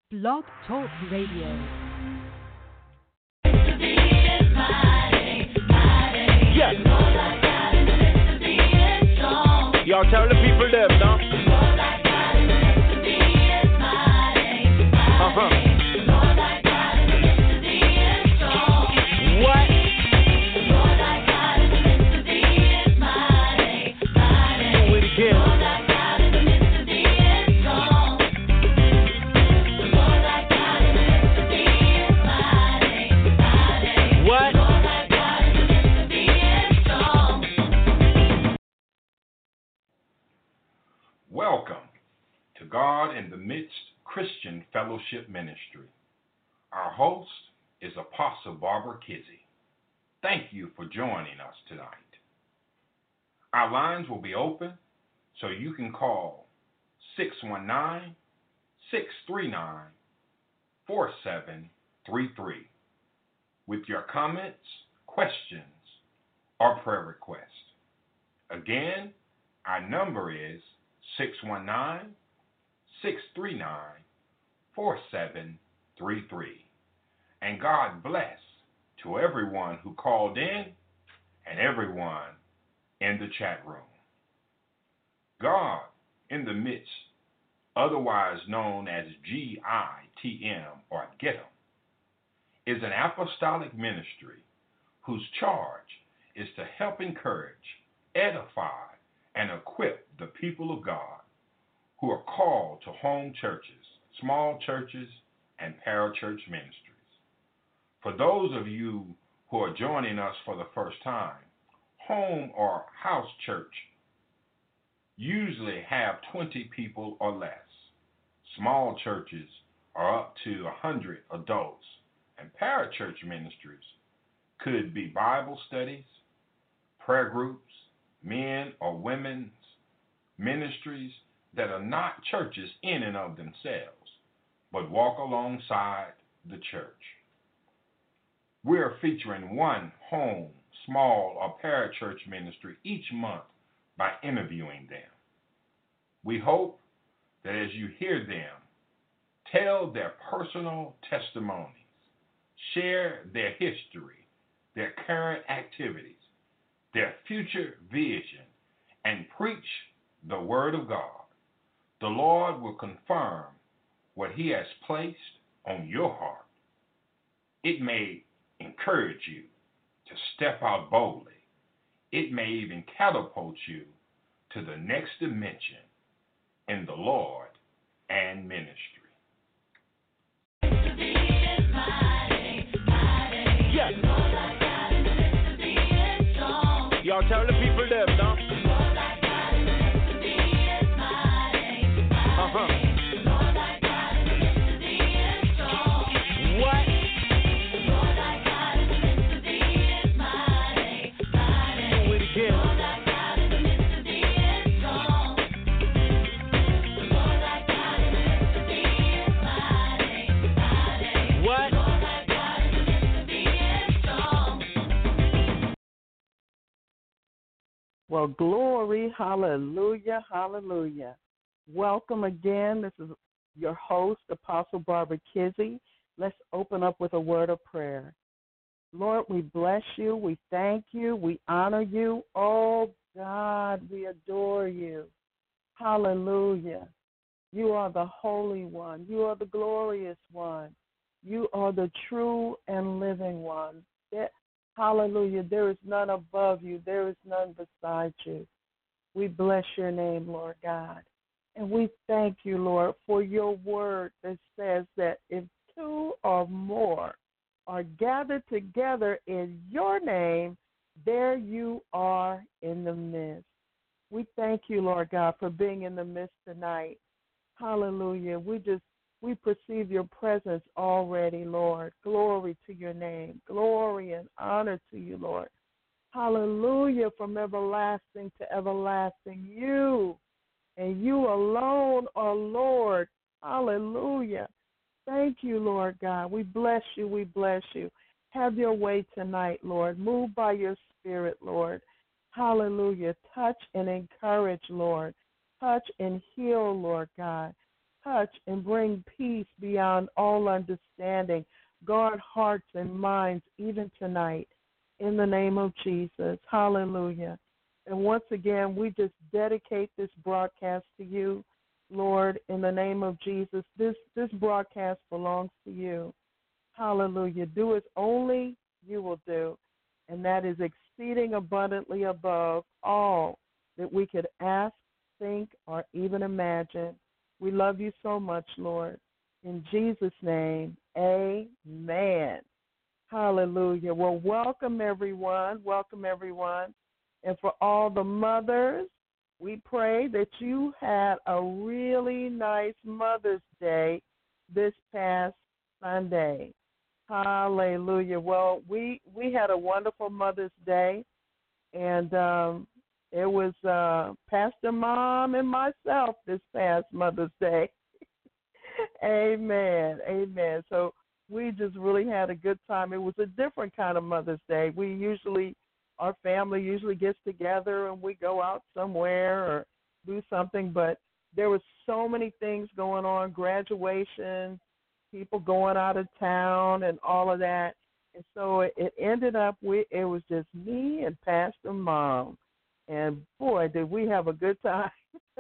Blog Talk Radio. Yes. Y'all tell the people them now. What? Do it again. What? Welcome to God in the Midst Christian Fellowship Ministry. Our host is Apostle Barbara Kizzie. Thank you for joining us tonight. Our lines will be open so you can call 619-639-4733 with your comments, questions, or prayer requests. Again, our number is 619-639-4733. And God bless to everyone who called in and everyone in the chat room. God in the Midst, otherwise known as GITM or GITM, is an apostolic ministry whose charge is to help encourage, edify, and equip the people of God who are called to home churches, small churches, and parachurch ministries. For those of you who are joining us for the first time, home or house church usually have 20 people or less. Small churches are up to 100 adults, and parachurch ministries could be Bible studies, prayer groups, men or women's ministries that are not churches in and of themselves, but walk alongside the church. We're featuring one home, small, or parachurch ministry each month by interviewing them. We hope that as you hear them, tell their personal testimonies, share their history, their current activities, their future vision, and preach the Word of God, the Lord will confirm what He has placed on your heart. It may encourage you to step out boldly. It may even catapult you to the next dimension in the Lord and ministry. Yes. Y'all tell the people them now. What? Do it again. What? Well, glory, hallelujah, hallelujah. Welcome again. This is your host, Apostle Barbara Kizzie. Let's open up with a word of prayer. Lord, we bless you. We thank you. We honor you. Oh, God, we adore you. Hallelujah. You are the Holy One. You are the glorious One. You are the true and living One. Hallelujah. There is none above you. There is none beside you. We bless your name, Lord God. And we thank you, Lord, for your word that says that if two or more are gathered together in your name, there you are in the midst. We thank you, Lord God, for being in the midst tonight. Hallelujah. We perceive your presence already, Lord. Glory to your name. Glory and honor to you, Lord. Hallelujah, from everlasting to everlasting. You and you alone are Lord. Hallelujah. Thank you, Lord God. We bless you. We bless you. Have your way tonight, Lord. Move by your spirit, Lord. Hallelujah. Touch and encourage, Lord. Touch and heal, Lord God. touch and bring peace beyond all understanding. Guard hearts and minds even tonight in the name of Jesus. Hallelujah. And once again, we just dedicate this broadcast to you, Lord, in the name of Jesus. This broadcast belongs to you. Hallelujah. Do as only you will do, and that is exceeding abundantly above all that we could ask, think, or even imagine. We love you so much, Lord. In Jesus' name, amen. Hallelujah. Well, welcome, everyone. Welcome, everyone. And for all the mothers, we pray that you had a really nice Mother's Day this past Sunday. Hallelujah. Well, we had a wonderful Mother's Day, and it was Pastor Mom and myself this past Mother's Day. Amen. Amen. So we just really had a good time. It was a different kind of Mother's Day. Our family usually gets together and we go out somewhere or do something, but there was so many things going on, graduation, people going out of town and all of that. And so it ended up it was just me and Pastor Mom. And boy, did we have a good time.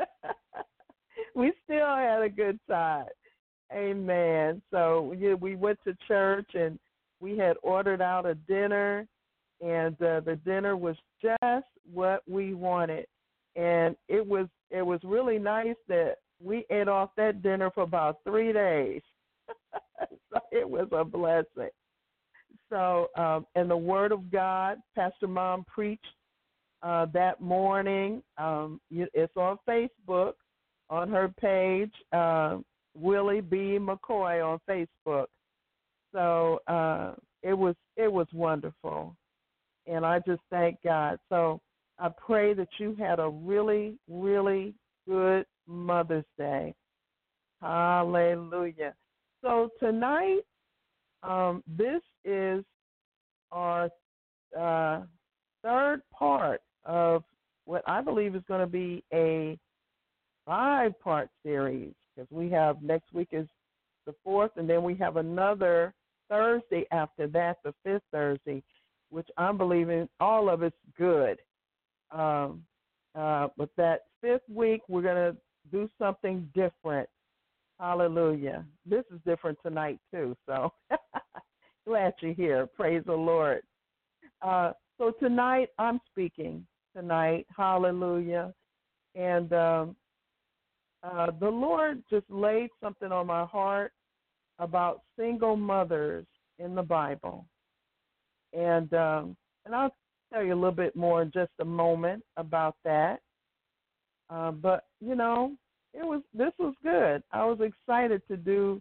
We still had a good time. Amen. So we went to church and we had ordered out a dinner, and the dinner was just what we wanted. And it was really nice that we ate off that dinner for about 3 days. So it was a blessing. So, and the Word of God, Pastor Mom preached that morning. It's on Facebook, on her page, Willie B. McCoy on Facebook. So it was wonderful, and I just thank God. So I pray that you had a really, really good Mother's Day. Hallelujah. So tonight, this is our third part of what I believe is going to be a 5-part series, because we have next week is the 4th, and then we have another Thursday after that, the 5th Thursday, which I'm believing all of it's good. But that 5th week, we're going to do something different. Hallelujah. This is different tonight, too, so glad you're here. Praise the Lord. So tonight, I'm speaking tonight. Hallelujah. And the Lord just laid something on my heart about single mothers in the Bible. And I'll tell you a little bit more in just a moment about that. But, this was good. I was excited to do,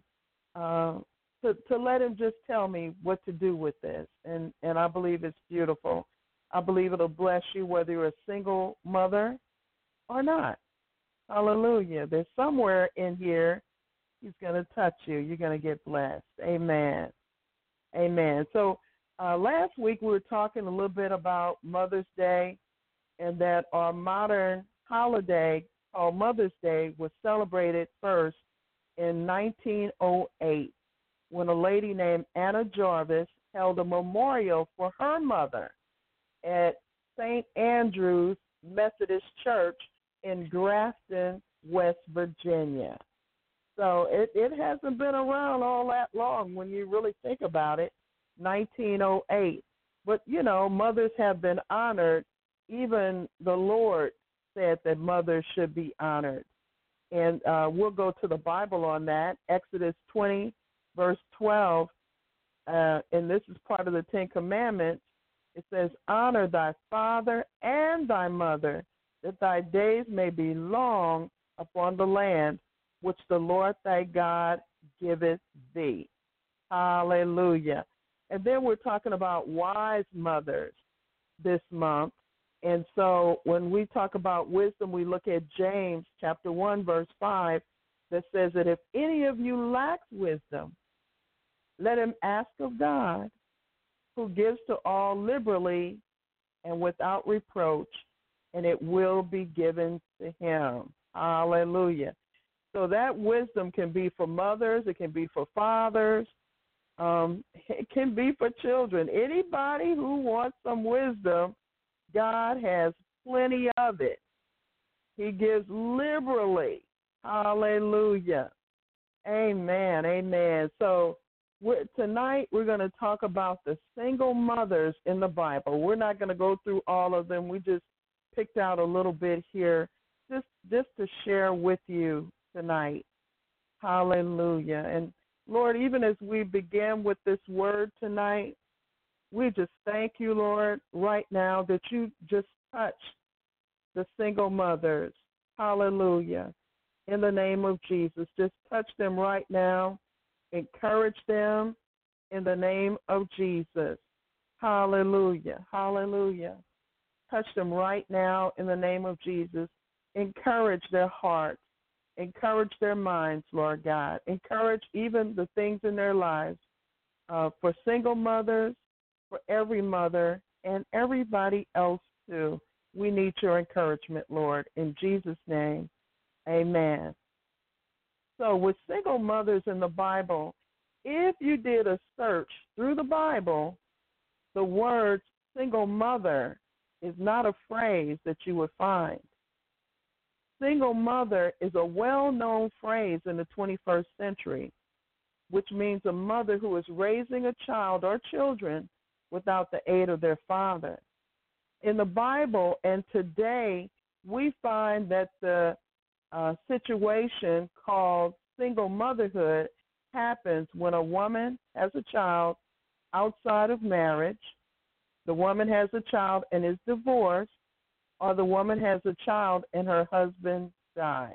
to let him just tell me what to do with this. And I believe it's beautiful. I believe it'll bless you whether you're a single mother or not. Hallelujah. There's somewhere in here he's going to touch you. You're going to get blessed. Amen. Amen. So last week we were talking a little bit about Mother's Day, and that our modern holiday called Mother's Day was celebrated first in 1908 when a lady named Anna Jarvis held a memorial for her mother at St. Andrew's Methodist Church in Grafton, West Virginia. So it hasn't been around all that long when you really think about it, 1908. But, mothers have been honored. Even the Lord said that mothers should be honored. And we'll go to the Bible on that. Exodus 20, verse 12, and this is part of the Ten Commandments. It says, honor thy father and thy mother, that thy days may be long upon the land which the Lord thy God giveth thee. Hallelujah. And then we're talking about wise mothers this month. And so when we talk about wisdom, we look at James chapter 1, verse 5, that says that if any of you lacks wisdom, let him ask of God, who gives to all liberally and without reproach, and it will be given to him. Hallelujah. So that wisdom can be for mothers, it can be for fathers, it can be for children. Anybody who wants some wisdom, God has plenty of it. He gives liberally. Hallelujah. Amen. Amen. So tonight we're going to talk about the single mothers in the Bible. We're not going to go through all of them. We just picked out a little bit here just to share with you tonight. Hallelujah. And Lord, even as we begin with this word tonight, we just thank you, Lord, right now that you just touch the single mothers. Hallelujah. In the name of Jesus, just touch them right now. Encourage them in the name of Jesus. Hallelujah. Hallelujah. Touch them right now in the name of Jesus. Encourage their hearts. Encourage their minds, Lord God. Encourage even the things in their lives for single mothers, for every mother, and everybody else too. We need your encouragement, Lord. In Jesus' name, amen. So with single mothers in the Bible, if you did a search through the Bible, the word single mother is not a phrase that you would find. Single mother is a well-known phrase in the 21st century, which means a mother who is raising a child or children without the aid of their father. In the Bible and today, we find that the situation called single motherhood happens when a woman has a child outside of marriage, the woman has a child and is divorced, or the woman has a child and her husband dies.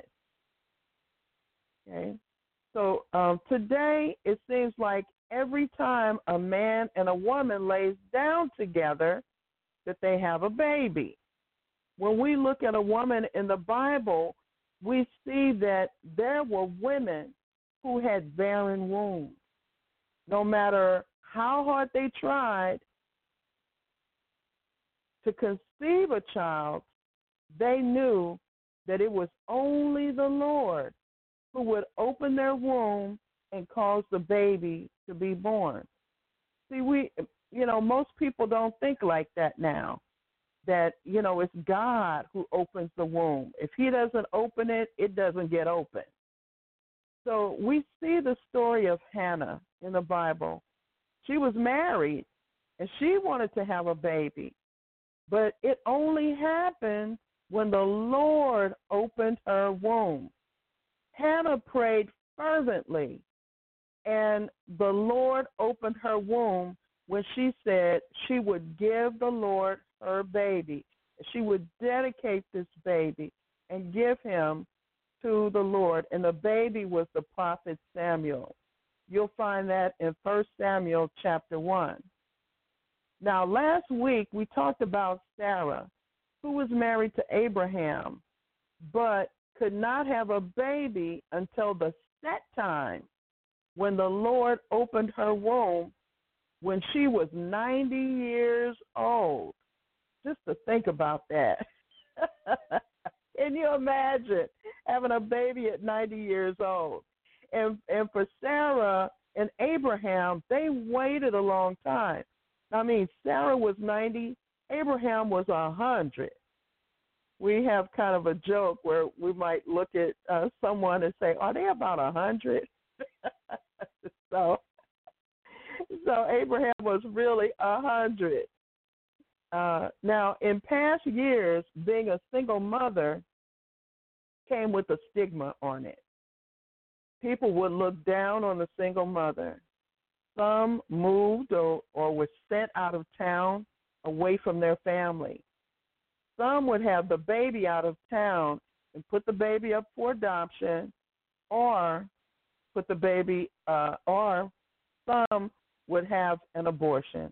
Okay? So today it seems like every time a man and a woman lays down together that they have a baby. When we look at a woman in the Bible, we see that there were women who had barren wombs. No matter how hard they tried to conceive a child, they knew that it was only the Lord who would open their womb and cause the baby to be born. See, most people don't think like that now, that, it's God who opens the womb. If he doesn't open it, it doesn't get open. So we see the story of Hannah in the Bible. She was married, and she wanted to have a baby, but it only happened when the Lord opened her womb. Hannah prayed fervently, and the Lord opened her womb when she said she would give the Lord her baby. She would dedicate this baby and give him to the Lord, and the baby was the prophet Samuel. You'll find that in 1 Samuel chapter 1. Now, last week we talked about Sarah, who was married to Abraham, but could not have a baby until the set time when the Lord opened her womb when she was 90 years old. Just to think about that. Can you imagine having a baby at 90 years old? And for Sarah and Abraham, they waited a long time. I mean, Sarah was 90, Abraham was 100. We have kind of a joke where we might look at someone and say, are they about 100? So Abraham was really 100. Now, in past years, being a single mother came with a stigma on it. People would look down on the single mother. Some moved or were sent out of town away from their family. Some would have the baby out of town and put the baby up for adoption, or put the baby, or some would have an abortion.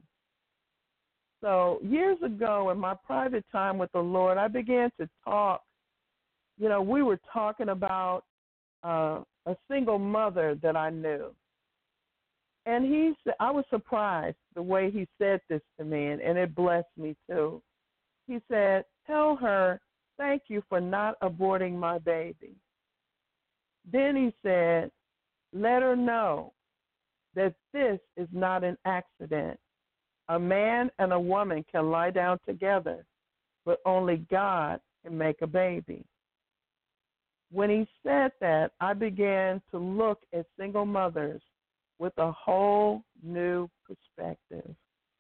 So years ago, in my private time with the Lord, I began to talk. We were talking about a single mother that I knew. And he said, I was surprised the way he said this to me, and it blessed me too. He said, tell her, thank you for not aborting my baby. Then he said, let her know that this is not an accident. A man and a woman can lie down together, but only God can make a baby. When he said that, I began to look at single mothers with a whole new perspective.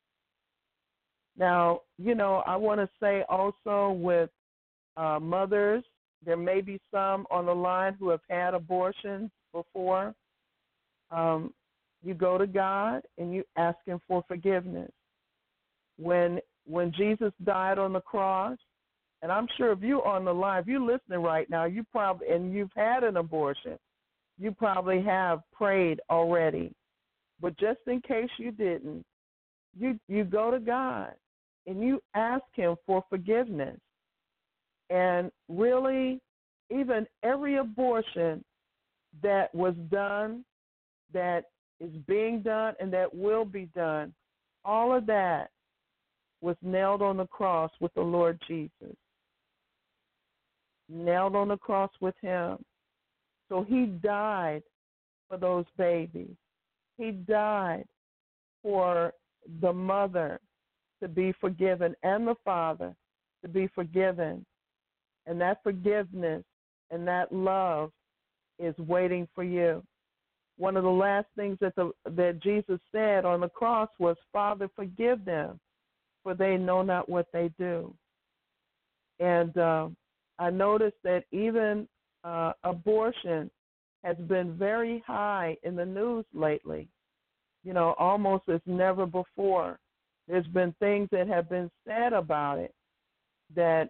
Now, I want to say also with mothers, there may be some on the line who have had abortions before. You go to God and you ask him for forgiveness. When Jesus died on the cross, and I'm sure if you're on the line, if you're listening right now, and you've had an abortion, you probably have prayed already. But just in case you didn't, you go to God and you ask him for forgiveness. And really, even every abortion that was done, that is being done, and that will be done, all of that was nailed on the cross with the Lord Jesus. Nailed on the cross with him. So he died for those babies. He died for the mother to be forgiven and the father to be forgiven. And that forgiveness and that love is waiting for you. One of the last things that Jesus said on the cross was, Father, forgive them, for they know not what they do. And I noticed that even abortion has been very high in the news lately, almost as never before. There's been things that have been said about it that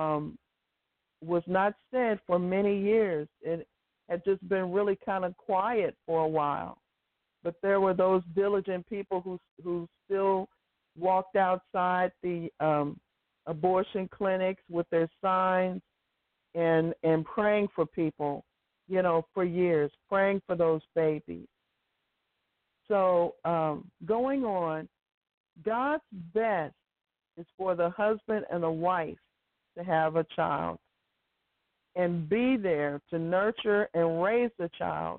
was not said for many years. It had just been really kind of quiet for a while. But there were those diligent people who still walked outside the abortion clinics with their signs and praying for people, for years, praying for those babies. So going on, God's best is for the husband and the wife to have a child and be there to nurture and raise the child.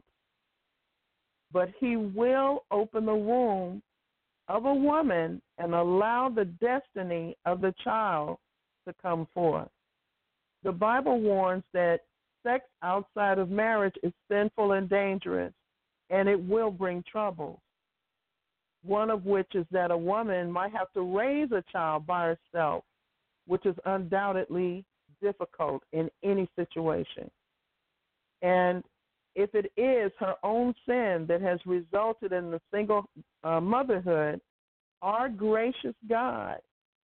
But he will open the womb of a woman and allow the destiny of the child to come forth. The Bible warns that sex outside of marriage is sinful and dangerous, and it will bring trouble. One of which is that a woman might have to raise a child by herself, which is undoubtedly difficult in any situation. And if it is her own sin that has resulted in the single motherhood, our gracious God,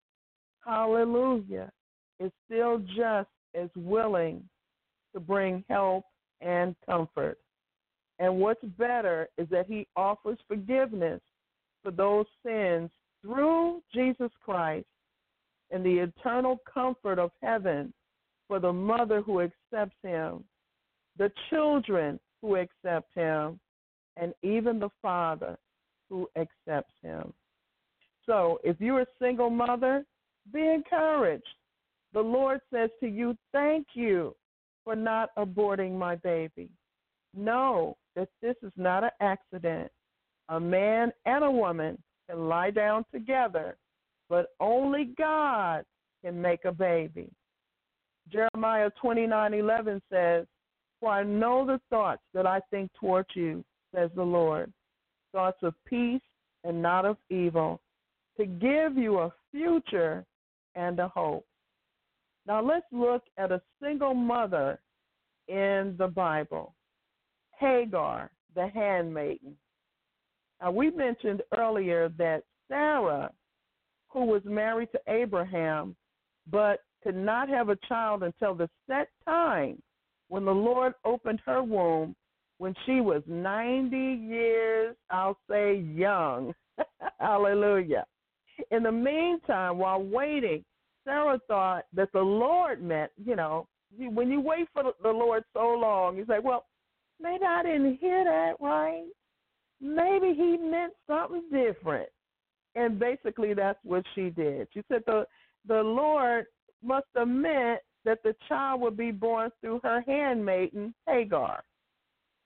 hallelujah, is still just as willing to bring help and comfort. And what's better is that he offers forgiveness for those sins through Jesus Christ and the eternal comfort of heaven for the mother who accepts him, the children who accept him, and even the father who accepts him. So if you're a single mother, be encouraged. The Lord says to you, thank you for not aborting my baby. Know that this is not an accident. A man and a woman can lie down together, but only God can make a baby. Jeremiah 29:11 says, for I know the thoughts that I think toward you, says the Lord, thoughts of peace and not of evil, to give you a future and a hope. Now let's look at a single mother in the Bible, Hagar, the handmaiden. Now we mentioned earlier that Sarah, who was married to Abraham, but could not have a child until the set time when the Lord opened her womb when she was 90 years, I'll say, young. Hallelujah. In the meantime, while waiting, Sarah thought that the Lord meant, when you wait for the Lord so long, you say, well, maybe I didn't hear that right. Maybe he meant something different. And basically that's what she did. She said the Lord must have meant that the child would be born through her handmaiden, Hagar.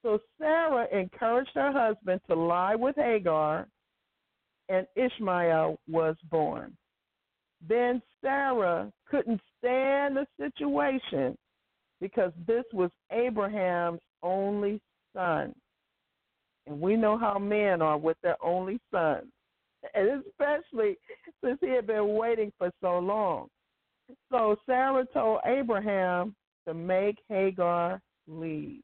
So Sarah encouraged her husband to lie with Hagar, and Ishmael was born. Then Sarah couldn't stand the situation because this was Abraham's only son. And we know how men are with their only sons, and especially since he had been waiting for so long. So Sarah told Abraham to make Hagar leave.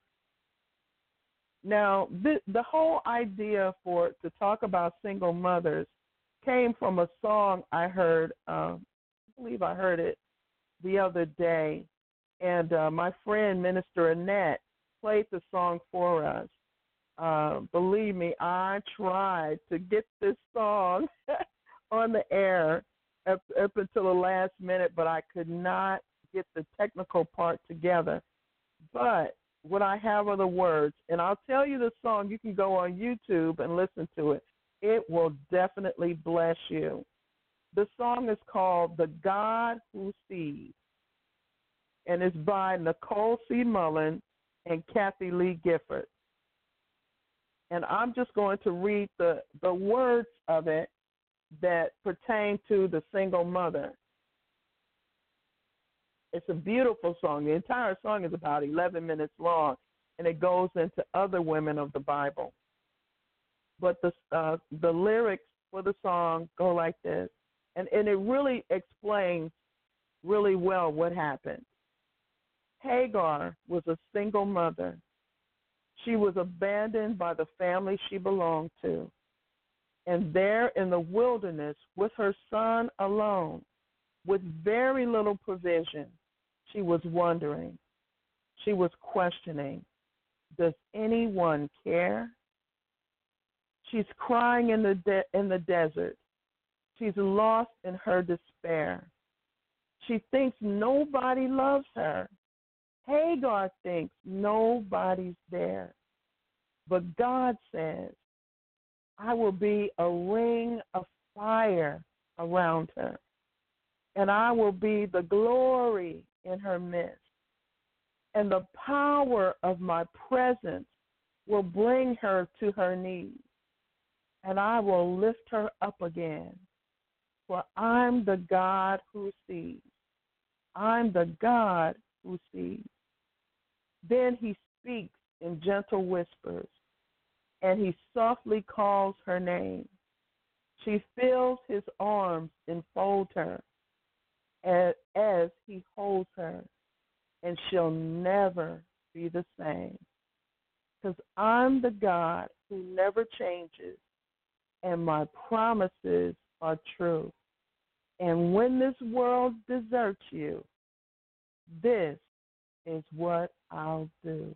Now, the whole idea to talk about single mothers came from a song I heard. I believe I heard it the other day, and my friend Minister Annette played the song for us. Believe me, I tried to get this song on the air up until the last minute, but I could not get the technical part together. But what I have are the words, and I'll tell you the song. You can go on YouTube and listen to it. It will definitely bless you. The song is called "The God Who Sees," and it's by Nicole C. Mullen and Kathy Lee Gifford. And I'm just going to read the words of it that pertain to the single mother. It's a beautiful song. The entire song is about 11 minutes long, and it goes into other women of the Bible. But the lyrics for the song go like this, and it really explains really well what happened. Hagar was a single mother. She was abandoned by the family she belonged to. And there in the wilderness with her son alone, with very little provision, she was wondering. She was questioning, does anyone care? She's crying in the desert. She's lost in her despair. She thinks nobody loves her. Hagar thinks nobody's there. But God says, I will be a ring of fire around her, and I will be the glory in her midst. And the power of my presence will bring her to her knees, and I will lift her up again. For I'm the God who sees. I'm the God who sees. Then he speaks in gentle whispers, and he softly calls her name. She feels his arms enfold her as he holds her, and she'll never be the same. Because I'm the God who never changes, and my promises are true. And when this world deserts you, this is what I'll do.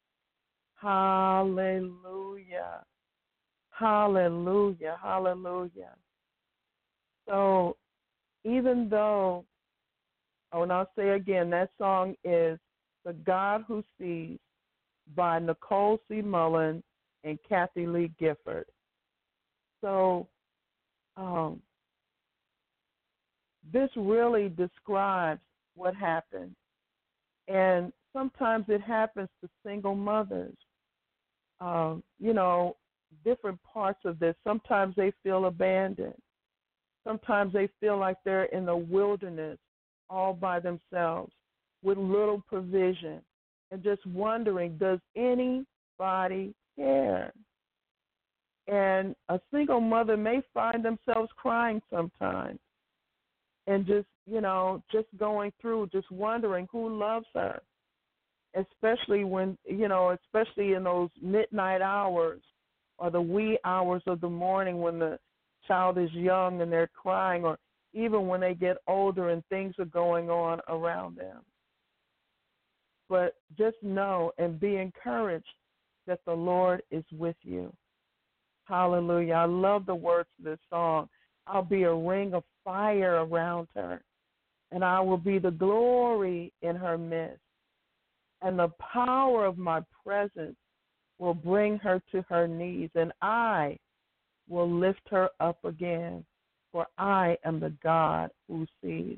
Hallelujah. Hallelujah. Hallelujah. So even though, and I'll say again, that song is The God Who Sees by Nicole C. Mullen and Kathy Lee Gifford. So this really describes what happened. And sometimes it happens to single mothers. Different parts of this. Sometimes they feel abandoned. Sometimes they feel like they're in the wilderness all by themselves with little provision and just wondering, does anybody care? And a single mother may find themselves crying sometimes and just going through, just wondering who loves her, especially when, especially in those midnight hours or the wee hours of the morning when the child is young and they're crying, or even when they get older and things are going on around them. But just know and be encouraged that the Lord is with you. Hallelujah. I love the words of this song. I'll be a ring of fire around her, and I will be the glory in her midst. And the power of my presence will bring her to her knees, and I will lift her up again, for I am the God who sees.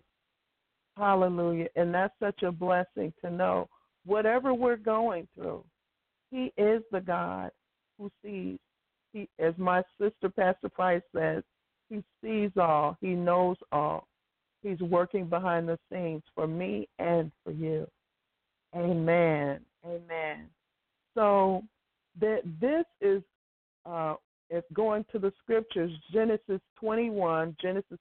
Hallelujah. And that's such a blessing to know whatever we're going through, He is the God who sees. He, as my sister Pastor Price says, he sees all. He knows all. He's working behind the scenes for me and for you. Amen. Amen. So this is it's going to the scriptures, Genesis 21,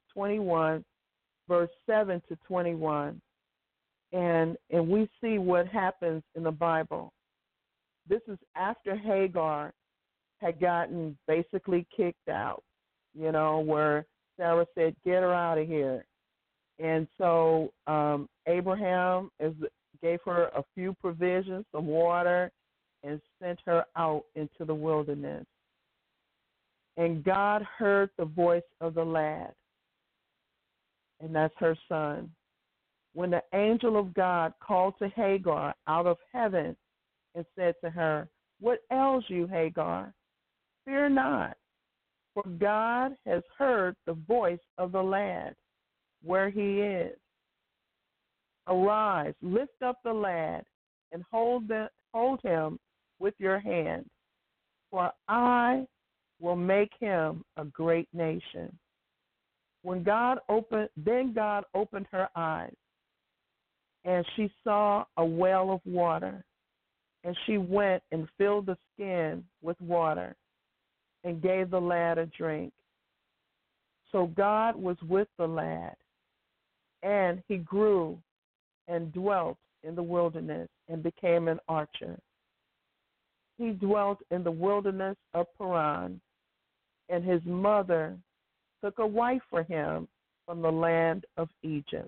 verse 7 to 21. And we see what happens in the Bible. This is after Hagar had gotten basically kicked out, where Sarah said, get her out of here. And so Abraham gave her a few provisions, some water, and sent her out into the wilderness. And God heard the voice of the lad, and that's her son. When the angel of God called to Hagar out of heaven and said to her, what ails you, Hagar? Fear not, for God has heard the voice of the lad where he is. Arise, lift up the lad, and hold him with your hand, for I will make him a great nation. Then God opened her eyes, and she saw a well of water, and she went and filled the skin with water and gave the lad a drink. So God was with the lad, and he grew and dwelt in the wilderness and became an archer. He dwelt in the wilderness of Paran, and his mother took a wife for him from the land of Egypt.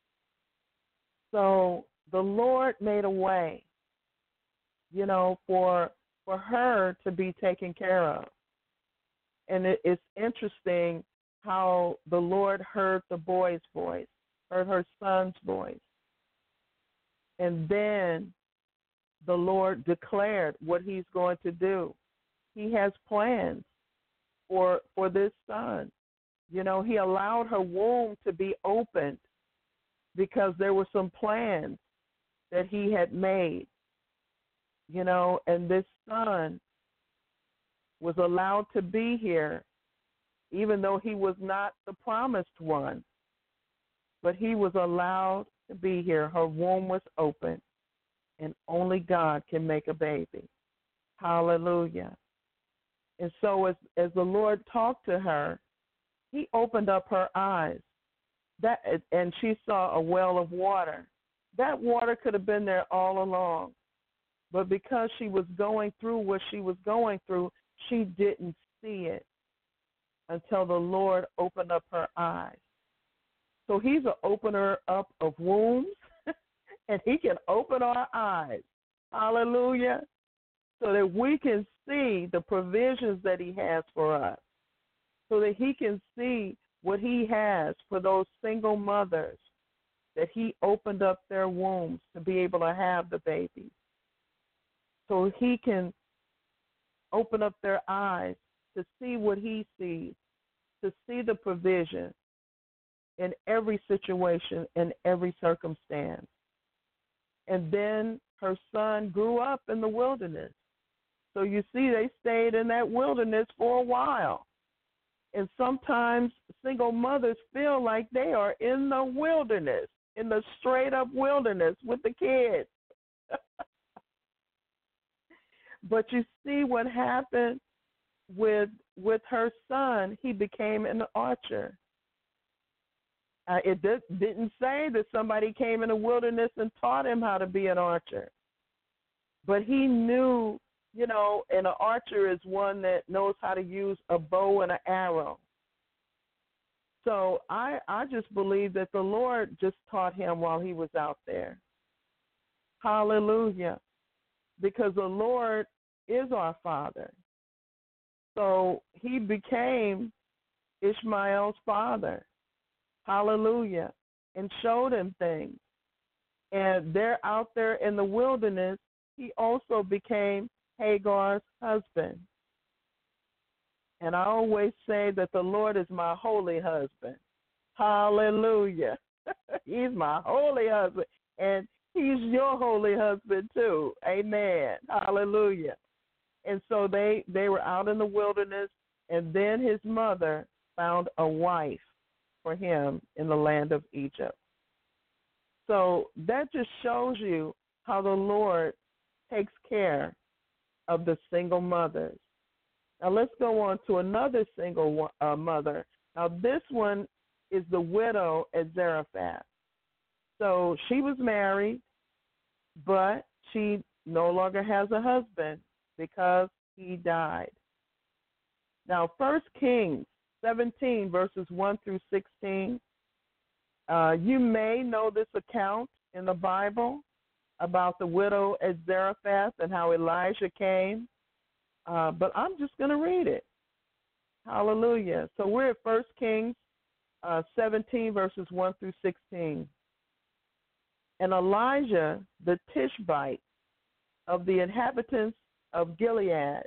So the Lord made a way, for her to be taken care of. And it's interesting how the Lord heard the boy's voice, heard her son's voice. And then the Lord declared what he's going to do. He has plans for this son. He allowed her womb to be opened because there were some plans that he had made, and this son was allowed to be here, even though he was not the promised one, but he was allowed to be here. Her womb was open, and only God can make a baby. Hallelujah. And so as the Lord talked to her, he opened up her eyes, and she saw a well of water. That water could have been there all along, but because she was going through what she was going through, she didn't see it until the Lord opened up her eyes. So he's an opener up of wombs, and he can open our eyes. Hallelujah. So that we can see the provisions that he has for us, so that he can see what he has for those single mothers, that he opened up their wombs to be able to have the babies. So he can open up their eyes to see what he sees, to see the provision in every situation, in every circumstance. And then her son grew up in the wilderness. So you see, they stayed in that wilderness for a while. And sometimes single mothers feel like they are in the wilderness, in the straight-up wilderness with the kids. But you see what happened with her son. He became an archer. It didn't say that somebody came in the wilderness and taught him how to be an archer. But he knew, and an archer is one that knows how to use a bow and an arrow. So I just believe that the Lord just taught him while he was out there. Hallelujah. Because the Lord is our Father. So he became Ishmael's father. Hallelujah. And showed him things. And they're out there in the wilderness. He also became Hagar's husband. And I always say that the Lord is my holy husband. Hallelujah. He's my holy husband. And He's your holy husband too. Amen. Hallelujah. And so they were out in the wilderness, and then his mother found a wife for him in the land of Egypt. So that just shows you how the Lord takes care of the single mothers. Now let's go on to another single mother. Now this one is the widow at Zarephath. So she was married, but she no longer has a husband because he died. Now 1 Kings 17, verses 1 through 16, you may know this account in the Bible about the widow at Zarephath and how Elijah came, but I'm just going to read it. Hallelujah. So we're at 1 Kings 17, verses 1 through 16. And Elijah, the Tishbite of the inhabitants of Gilead,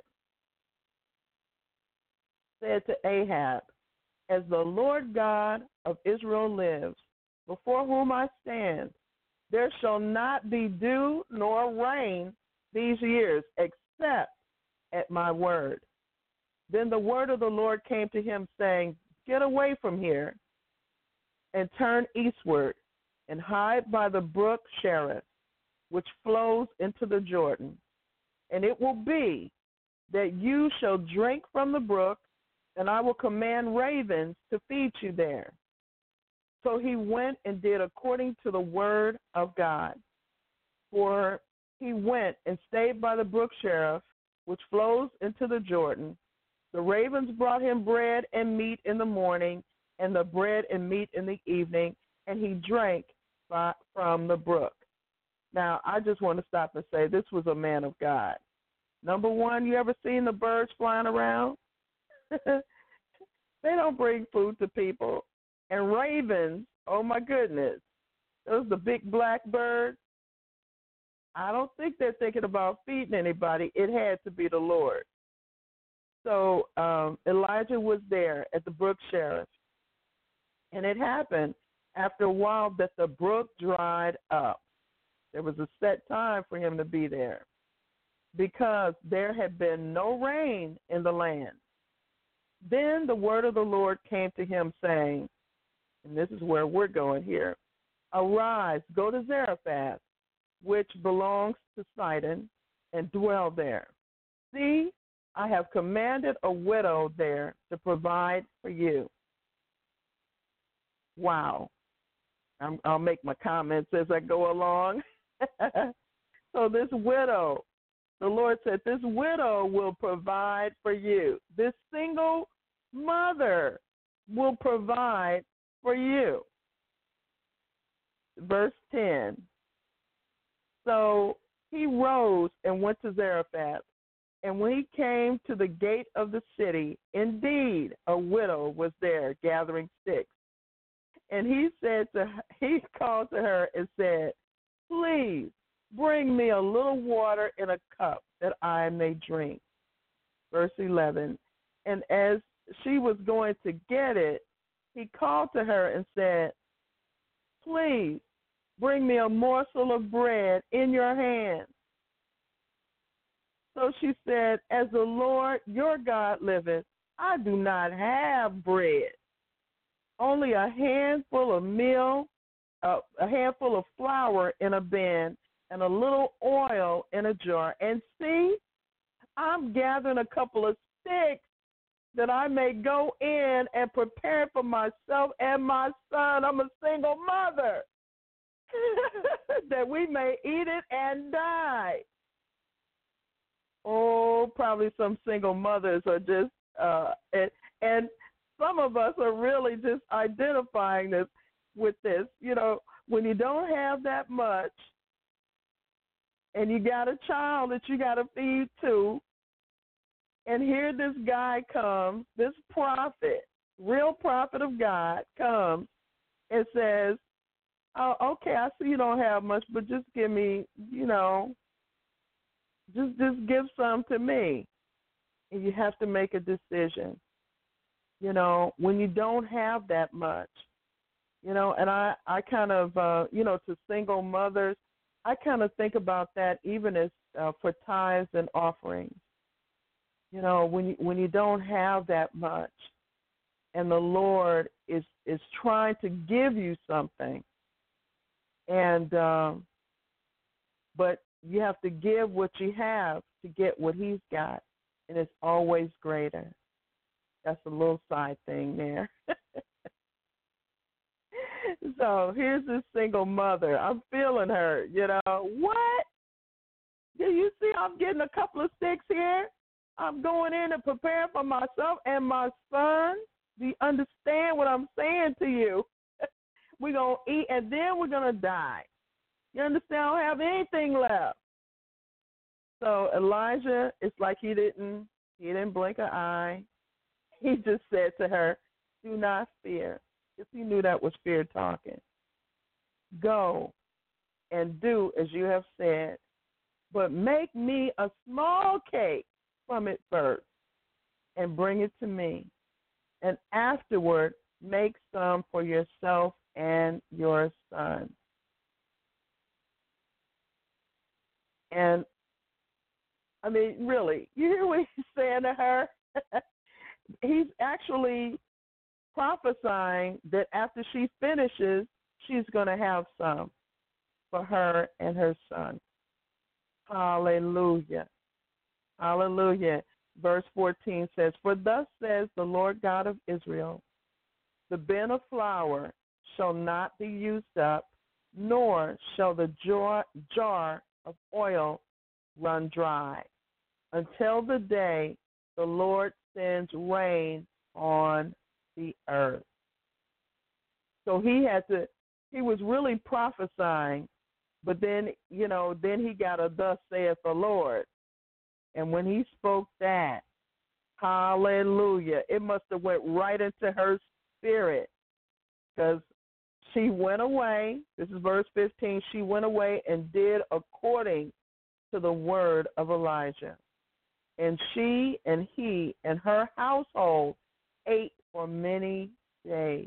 said to Ahab, as the Lord God of Israel lives, before whom I stand, there shall not be dew nor rain these years, except at my word. Then the word of the Lord came to him, saying, get away from here and turn eastward and hide by the brook Cherith, which flows into the Jordan. And it will be that you shall drink from the brook, and I will command ravens to feed you there. So he went and did according to the word of God. For he went and stayed by the brook Cherith, which flows into the Jordan. The ravens brought him bread and meat in the morning, and the bread and meat in the evening, and he drank from the brook. Now, I just want to stop and say this was a man of God. Number one, you ever seen the birds flying around? They don't bring food to people. And ravens, oh my goodness, those are the big black birds. I don't think they're thinking about feeding anybody. It had to be the Lord. So Elijah was there at the brook Cherith. And it happened after a while that the brook dried up. There was a set time for him to be there because there had been no rain in the land. Then the word of the Lord came to him, saying, and this is where we're going here, arise, go to Zarephath, which belongs to Sidon, and dwell there. See, I have commanded a widow there to provide for you. Wow. I'll make my comments as I go along. So this widow, the Lord said, this widow will provide for you. This single mother will provide for you. Verse 10. So he rose and went to Zarephath. And when he came to the gate of the city, indeed, a widow was there gathering sticks. And he called to her and said, please bring me a little water in a cup that I may drink. Verse 11. And as she was going to get it, he called to her and said, please bring me a morsel of bread in your hand. So she said, as the Lord your God liveth, I do not have bread, only a handful of meal, a handful of flour in a bin, and a little oil in a jar. And see, I'm gathering a couple of sticks that I may go in and prepare for myself and my son. I'm a single mother. That we may eat it and die. Oh, probably some single mothers are just, and some of us are really just identifying this with this. You know, when you don't have that much and you got a child that you got to feed too, and here this guy comes, this prophet, real prophet of God comes and says, oh, okay, I see you don't have much, but just give me, just give some to me. And you have to make a decision, when you don't have that much, and I kind of, to single mothers, I kind of think about that even as for tithes and offerings. You know, when you don't have that much, and the Lord is trying to give you something, and but you have to give what you have to get what He's got, and it's always greater. That's a little side thing there. So here's this single mother. I'm feeling her, you know. What? Do you see I'm getting a couple of sticks here? I'm going in and preparing for myself and my son. Do you understand what I'm saying to you? We're going to eat, and then we're going to die. You understand? I don't have anything left. So Elijah, it's like he didn't blink an eye. He just said to her, do not fear. Because he knew that was fear talking. Go and do as you have said, but make me a small cake from it first and bring it to me. And afterward, make some for yourself and your son. And, I mean, really, you hear what he's saying to her? He's actually prophesying that after she finishes, she's going to have some for her and her son. Hallelujah. Hallelujah. Verse 14 says, for thus says the Lord God of Israel, the bin of flour shall not be used up, nor shall the jar of oil run dry, until the day the Lord sends rain on the earth. So he was really prophesying, but then, then he got a thus saith the Lord. And when he spoke that, hallelujah, it must have went right into her spirit, because she went away. This is verse 15. She went away and did according to the word of Elijah. And she and he and her household ate for many days.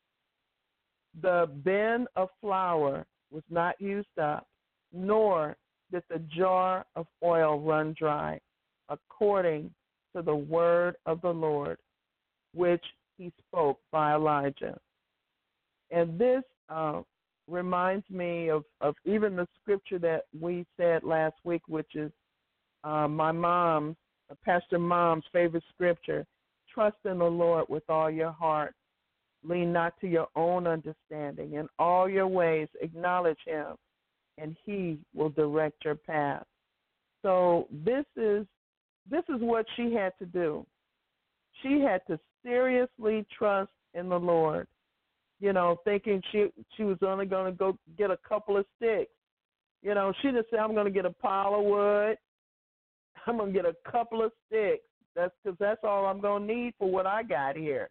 The bin of flour was not used up, nor did the jar of oil run dry, according to the word of the Lord, which he spoke by Elijah. And this reminds me of even the scripture that we said last week, which is my mom's, Pastor Mom's favorite scripture. Trust in the Lord with all your heart. Lean not to your own understanding. In all your ways acknowledge him, and he will direct your path. So this is what she had to do. She had to seriously trust in the Lord, thinking she was only going to go get a couple of sticks. She didn't say, I'm going to get a pile of wood. I'm going to get a couple of sticks. That's all I'm going to need for what I got here.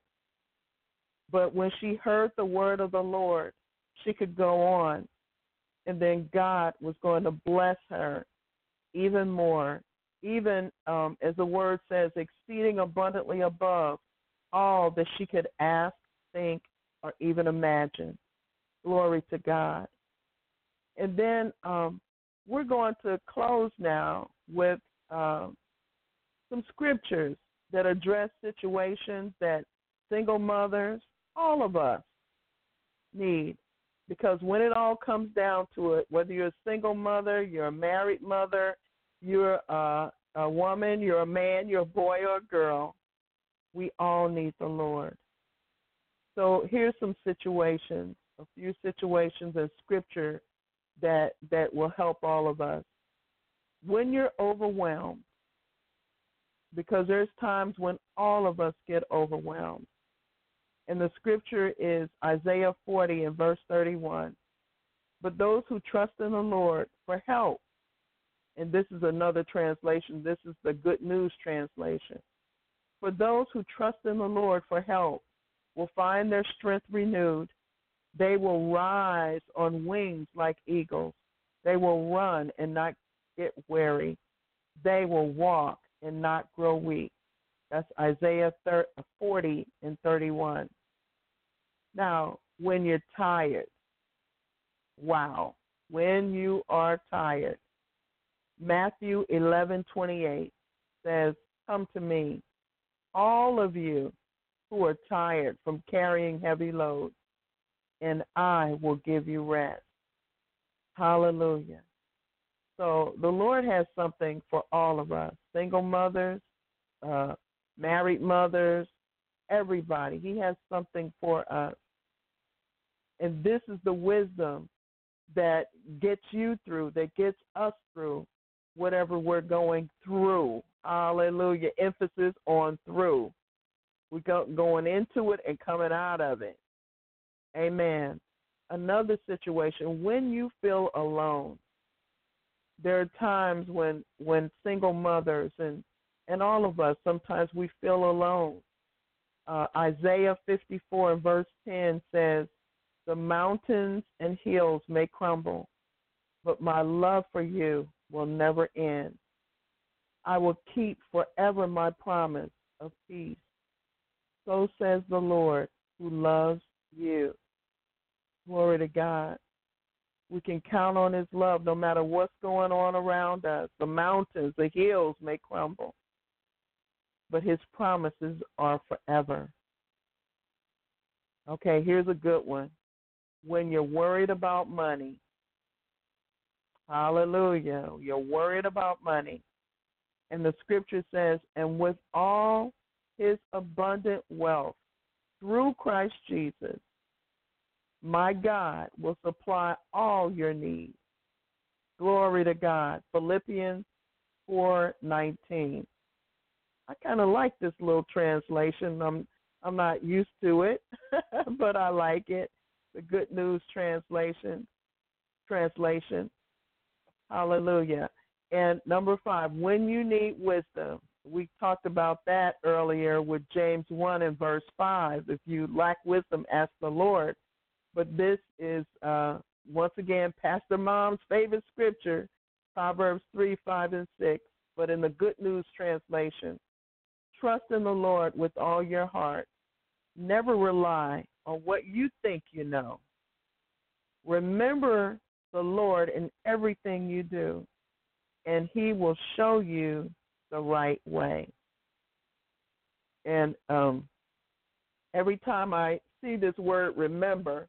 But when she heard the word of the Lord, she could go on. And then God was going to bless her even more, even as the word says, exceeding abundantly above all that she could ask, think, or even imagine. Glory to God. And then we're going to close now with some scriptures that address situations that single mothers, all of us, need. Because when it all comes down to it, whether you're a single mother, you're a married mother, you're a woman, you're a man, you're a boy or a girl, we all need the Lord. So here's some situations, a few situations in Scripture that will help all of us. When you're overwhelmed, because there's times when all of us get overwhelmed. And the scripture is Isaiah 40 and verse 31. But those who trust in the Lord for help, and this is another translation, this is the Good News translation. For those who trust in the Lord for help will find their strength renewed. They will rise on wings like eagles. They will run and not get weary. They will walk and not grow weak. That's Isaiah 40 and 31. Now, when you're tired, wow, when you are tired. Matthew 11:28 says, "Come to me, all of you who are tired from carrying heavy loads, and I will give you rest." Hallelujah. So the Lord has something for all of us, single mothers, married mothers, everybody. He has something for us. And this is the wisdom that gets you through, that gets us through whatever we're going through. Hallelujah. Emphasis on through. We're going into it and coming out of it. Amen. Another situation, when you feel alone, there are times when single mothers and all of us, sometimes we feel alone. Isaiah 54 and verse 10 says, "The mountains and hills may crumble, but my love for you will never end. I will keep forever my promise of peace. So says the Lord who loves you." Glory to God. We can count on his love no matter what's going on around us. The mountains, the hills may crumble, but his promises are forever. Okay, here's a good one. When you're worried about money, hallelujah, you're worried about money. And the scripture says, "And with all his abundant wealth through Christ Jesus, my God will supply all your needs." Glory to God. Philippians 4:19. I kind of like this little translation. I'm not used to it, but I like it. The Good News translation. Hallelujah. And number 5, when you need wisdom. We talked about that earlier with James 1 and verse 5. If you lack wisdom, ask the Lord. But this is, once again, Pastor Mom's favorite scripture, Proverbs 3, 5, and 6. But in the Good News translation, trust in the Lord with all your heart. Never rely on what you think you know. Remember the Lord in everything you do, and he will show you the right way. And every time I see this word remember,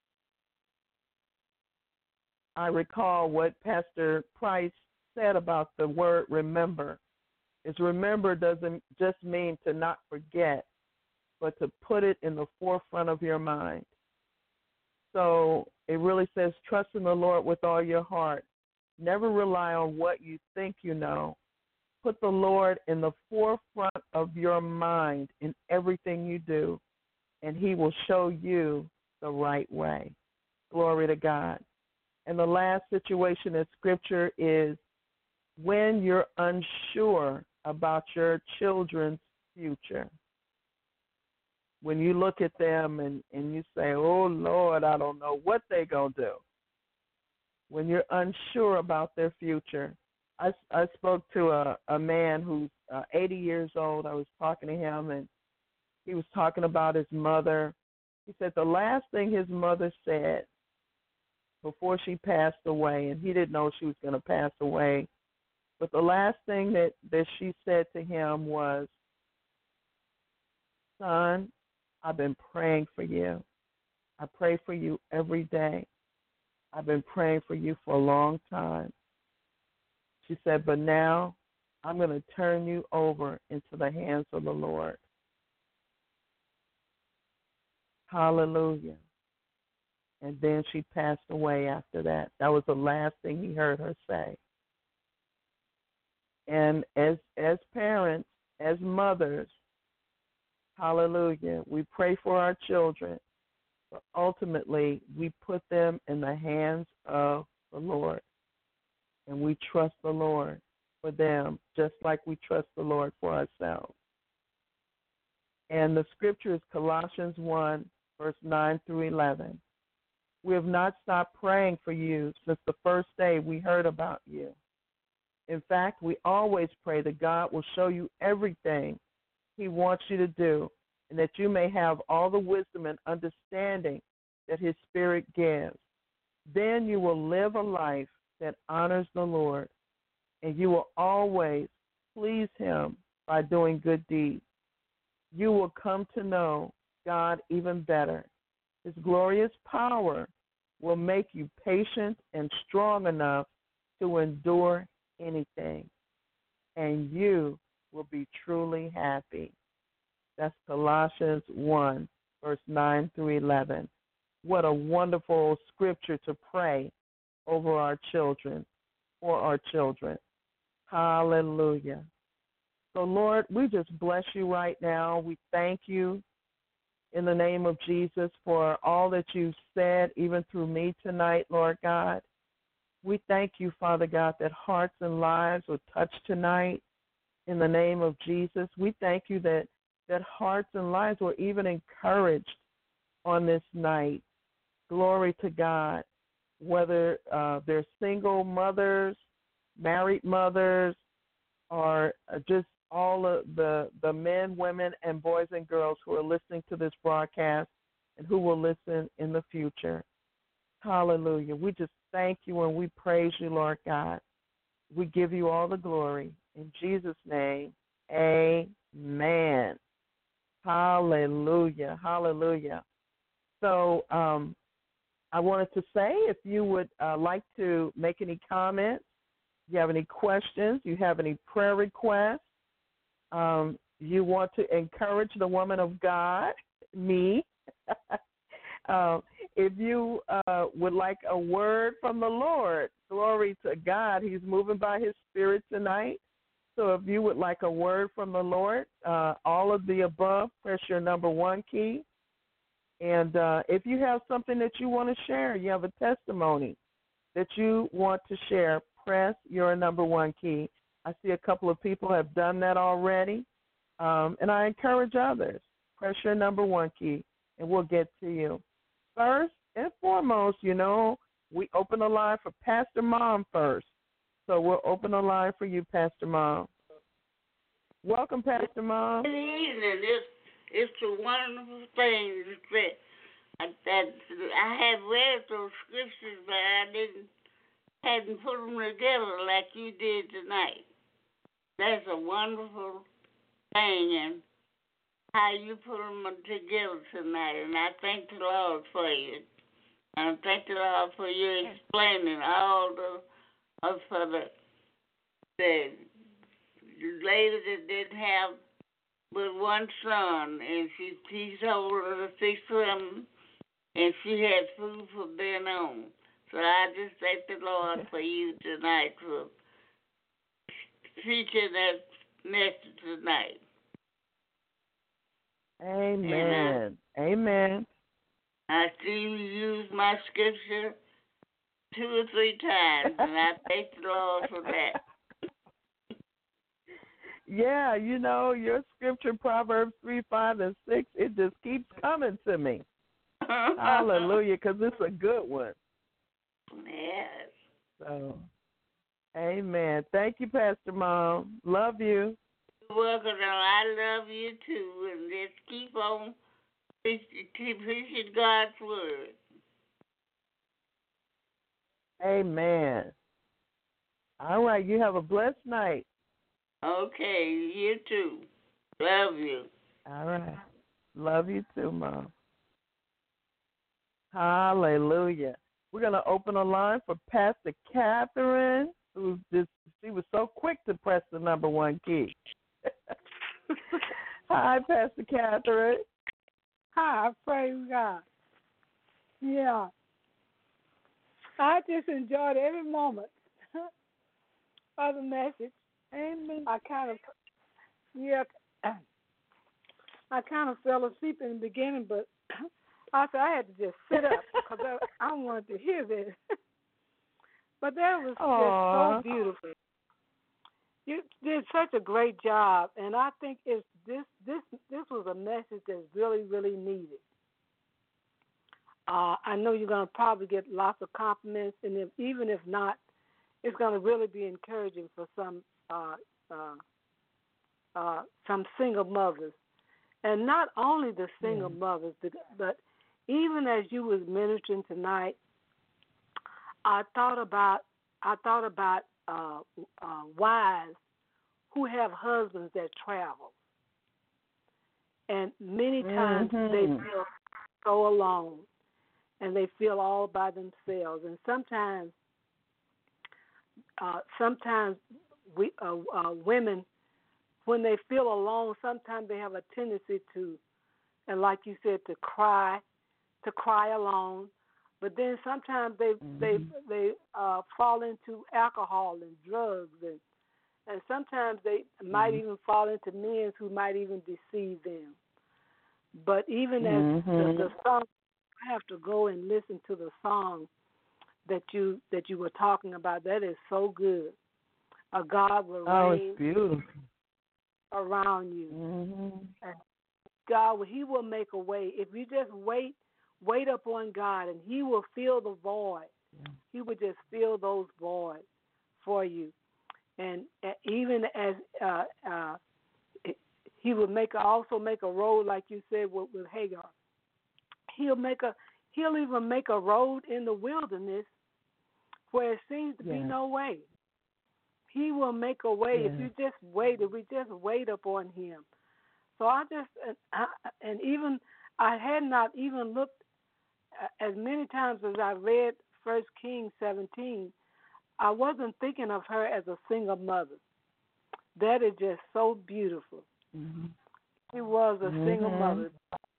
I recall what Pastor Price said about the word remember. Is remember doesn't just mean to not forget, but to put it in the forefront of your mind. So it really says trust in the Lord with all your heart. Never rely on what you think you know. Put the Lord in the forefront of your mind in everything you do, and he will show you the right way. Glory to God. And the last situation in Scripture is when you're unsure about your children's future. When you look at them and you say, "Oh, Lord, I don't know what they're going to do." When you're unsure about their future. I spoke to a man who's 80 years old. I was talking to him, and he was talking about his mother. He said the last thing his mother said before she passed away, and he didn't know she was going to pass away, but the last thing that she said to him was, "Son, I've been praying for you. I pray for you every day. I've been praying for you for a long time." She said, "But now I'm going to turn you over into the hands of the Lord." Hallelujah. And then she passed away after that. That was the last thing he heard her say. And as parents, as mothers, hallelujah, we pray for our children, but ultimately we put them in the hands of the Lord. And we trust the Lord for them, just like we trust the Lord for ourselves. And the scripture is Colossians 1, verse 9 through 11. "We have not stopped praying for you since the first day we heard about you. In fact, we always pray that God will show you everything he wants you to do, and that you may have all the wisdom and understanding that his Spirit gives. Then you will live a life that honors the Lord, and you will always please Him by doing good deeds. You will come to know God even better. His glorious power will make you patient and strong enough to endure anything, and you will be truly happy. That's Colossians 1, verse 9 through 11. What a wonderful scripture to pray over our children, for our children. Hallelujah. So, Lord, we just bless you right now. We thank you in the name of Jesus for all that you've said, even through me tonight, Lord God. We thank you, Father God, that hearts and lives were touched tonight in the name of Jesus. We thank you that hearts and lives were even encouraged on this night. Glory to God. Whether they're single mothers, married mothers, or just all of the men, women, and boys and girls who are listening to this broadcast and who will listen in the future. Hallelujah. We just thank you and we praise you, Lord God. We give you all the glory. In Jesus' name, amen. Hallelujah. Hallelujah. So I wanted to say, if you would like to make any comments, you have any questions, you have any prayer requests, you want to encourage the woman of God, me, if you would like a word from the Lord, glory to God, He's moving by His Spirit tonight. So if you would like a word from the Lord, all of the above, press your number 1 key. And if you have something that you want to share, you have a testimony that you want to share, press your number 1 key. I see a couple of people have done that already. And I encourage others, press your number 1 key, and we'll get to you. First and foremost, we open the line for Pastor Mom first. So we'll open the line for you, Pastor Mom. Welcome, Pastor Mom. Good evening. It's a wonderful thing that I had read those scriptures, but I hadn't put them together like you did tonight. That's a wonderful thing, and how you put them together tonight, and I thank the Lord for you. And I thank the Lord for you explaining all for the lady that didn't have but one son, and he told her to fix him, and she had food for being on. So I just thank the Lord for you tonight for teaching that message tonight. Amen. Amen. I see you use my scripture 2 or 3 times, and I thank the Lord for that. Yeah, your scripture, Proverbs 3, 5, and 6, it just keeps coming to me. Hallelujah, because it's a good one. Yes. So, amen. Thank you, Pastor Mom. Love you. You're welcome. I love you, too, and just keep on preaching God's word. Amen. All right, you have a blessed night. Okay, you too. Love you. All right. Love you too, Mom. Hallelujah. We're going to open a line for Pastor Catherine, she was so quick to press the number 1 key. Hi, Pastor Catherine. Hi, praise God. Yeah. I just enjoyed every moment of the message. Amen. I kind of fell asleep in the beginning, but I had to just sit up because I wanted to hear this. But that was just so beautiful. You did such a great job, and I think this was a message that's really, really needed. I know you're going to probably get lots of compliments, and even if not, it's going to really be encouraging for some single mothers. And not only the single mothers, but even as you was ministering tonight, I thought about wives who have husbands that travel, and many times they feel so alone, and they feel all by themselves. And sometimes women, when they feel alone, sometimes they have a tendency to, and like you said, to cry alone. But then sometimes they fall into alcohol and drugs, and sometimes they might even fall into men who might even deceive them. But even as the song, I have to go and listen to the song that you were talking about. That is so good. A God will reign it's beautiful around you. And God, He will make a way. If you just wait upon God, and He will fill the void. He will just fill those voids for you. And even as He would also make a road, like you said with Hagar. He'll even make a road in the wilderness where it seems to be no way. He will make a way if you just wait. If we just wait upon Him. So I had not even looked as many times as I read 1 Kings 17. I wasn't thinking of her as a single mother. That is just so beautiful. She was a single mother.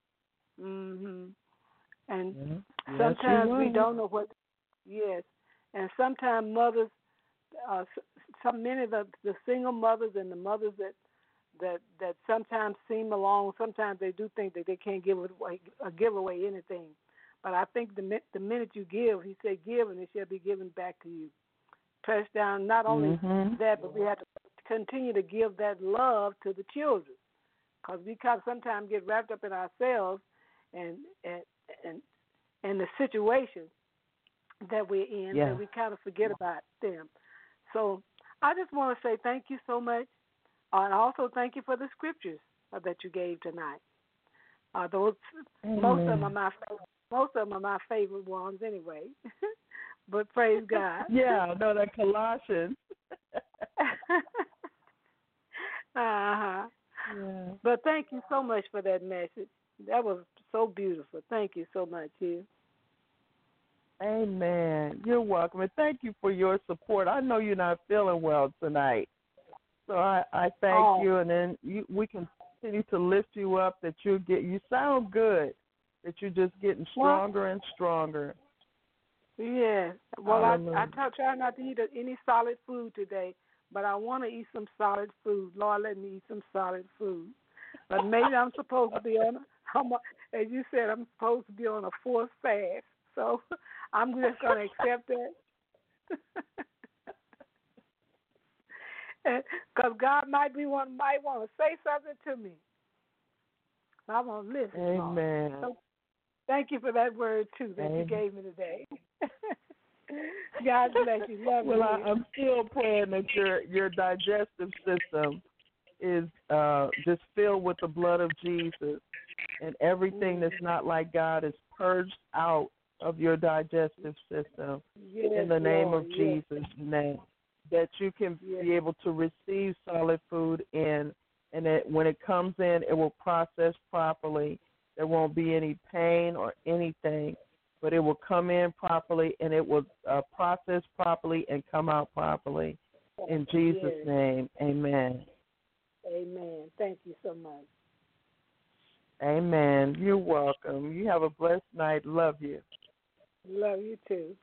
And sometimes we don't know what. Yes, and sometimes mothers, many of the single mothers and the mothers that sometimes seem alone. Sometimes they do think that they can't give away anything. But I think the minute you give, He said, "Give, and it shall be given back to you." Pressed down. Not only that, but we have to continue to give that love to the children, because we sometimes get wrapped up in ourselves and the situation that we're in, and we kind of forget about them. So I just want to say thank you so much, and also thank you for the scriptures that you gave tonight. Most of them are my favorite ones anyway. But praise God. Yeah, no, that Colossians. Yeah. But thank you so much for that message. That was so beautiful. Thank you so much, Hugh. Amen. You're welcome, and thank you for your support. I know you're not feeling well tonight, so I thank you, and then we can continue to lift you up. That you sound good. That you're just getting stronger and stronger. Yeah. Well, I try not to eat any solid food today, but I want to eat some solid food. Lord, let me eat some solid food. But maybe I'm supposed to be as you said, I'm supposed to be on a forced fast. So I'm just going to accept that. Because God might want to say something to me. So I'm going to listen. Amen. So thank you for that word, too, that you gave me today. God bless you. Love you. Well, I'm still praying that your digestive system is just filled with the blood of Jesus, and everything that's not like God is purged out of your digestive system in the name of Jesus' name, that you can be able to receive solid food in, and that when it comes in, it will process properly. There won't be any pain or anything, but it will come in properly, and it will process properly and come out properly. In Jesus' name, amen. Amen. Thank you so much. Amen. You're welcome. You have a blessed night. Love you. Love you too.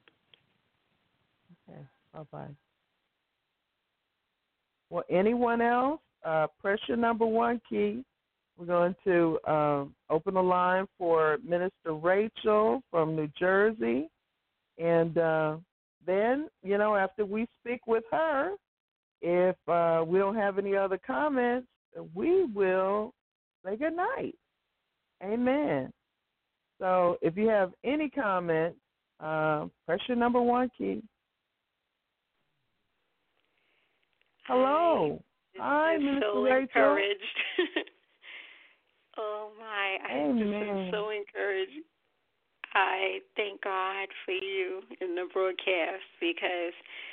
Okay. Bye-bye. Well, anyone else? Press your number 1 key. We're going to open the line for Minister Rachel from New Jersey. And then, after we speak with her, if we don't have any other comments, we will say good night. Amen. So if you have any comments, press your number 1 key. Hello. Hi, Minister so Rachel. Encouraged. Oh, my. I've just been so encouraged. I thank God for you in the broadcast because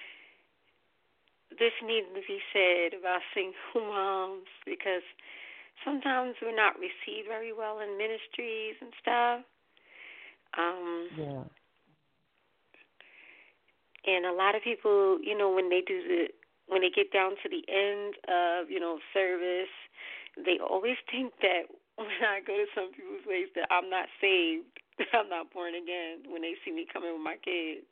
this needs to be said about single moms because sometimes we're not received very well in ministries and stuff. Yeah. And a lot of people, when they when they get down to the end of, service, they always think that when I go to some people's ways that I'm not saved, I'm not born again when they see me coming with my kids.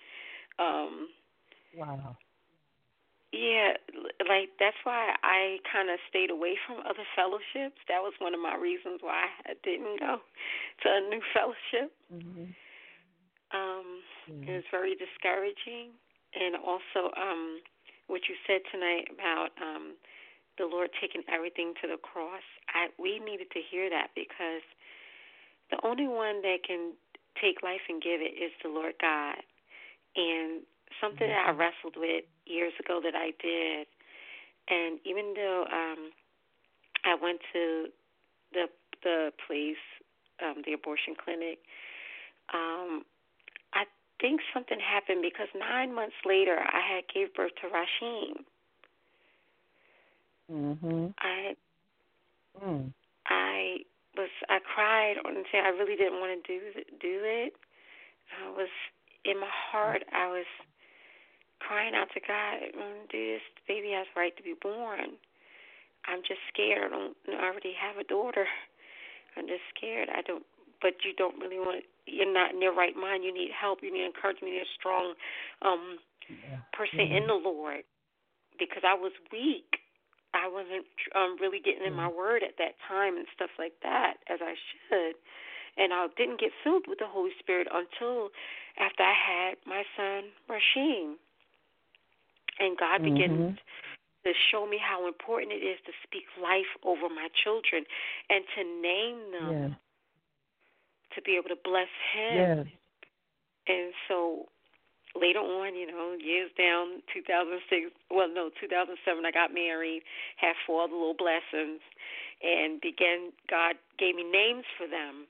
Wow. Yeah, like that's why I kind of stayed away from other fellowships. That was one of my reasons why I didn't go to a new fellowship. Mm-hmm. It was very discouraging. And also what you said tonight about the Lord taking everything to the cross, we needed to hear that because the only one that can take life and give it is the Lord God. And something that I wrestled with years ago that I did, and even though I went to the place, the abortion clinic, I think something happened because 9 months later I had gave birth to Rasheen. I cried on the day. I really didn't want to do it. I was in my heart. I was crying out to God, this baby has a right to be born. I'm just scared. I already have a daughter. I'm just scared. But you don't really want. You're not in your right mind. You need help. You need encouragement. You need a strong person in the Lord, because I was weak. I wasn't really getting in my word at that time and stuff like that as I should. And I didn't get filled with the Holy Spirit until after I had my son, Rasheen. And God began to show me how important it is to speak life over my children and to name them, to be able to bless him. And so later on, years down, 2007, I got married, had 4 other little blessings, and God gave me names for them.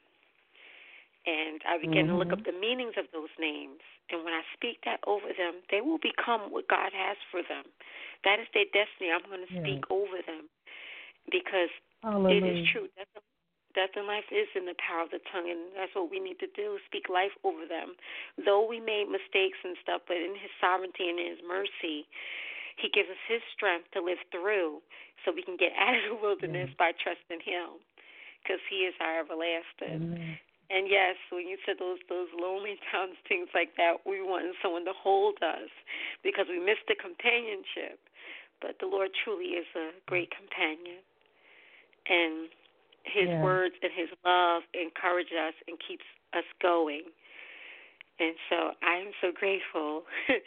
And I began to look up the meanings of those names. And when I speak that over them, they will become what God has for them. That is their destiny. I'm going to speak over them because it is true. Death and life is in the power of the tongue, and that's what we need to do, speak life over them. Though we made mistakes and stuff, but in his sovereignty and in his mercy, he gives us his strength to live through so we can get out of the wilderness by trusting him, because he is our everlasting. And yes, when you said those lonely times, things like that, we want someone to hold us because we miss the companionship. But the Lord truly is a great companion. And his words and his love encourage us and keeps us going. And so I am so grateful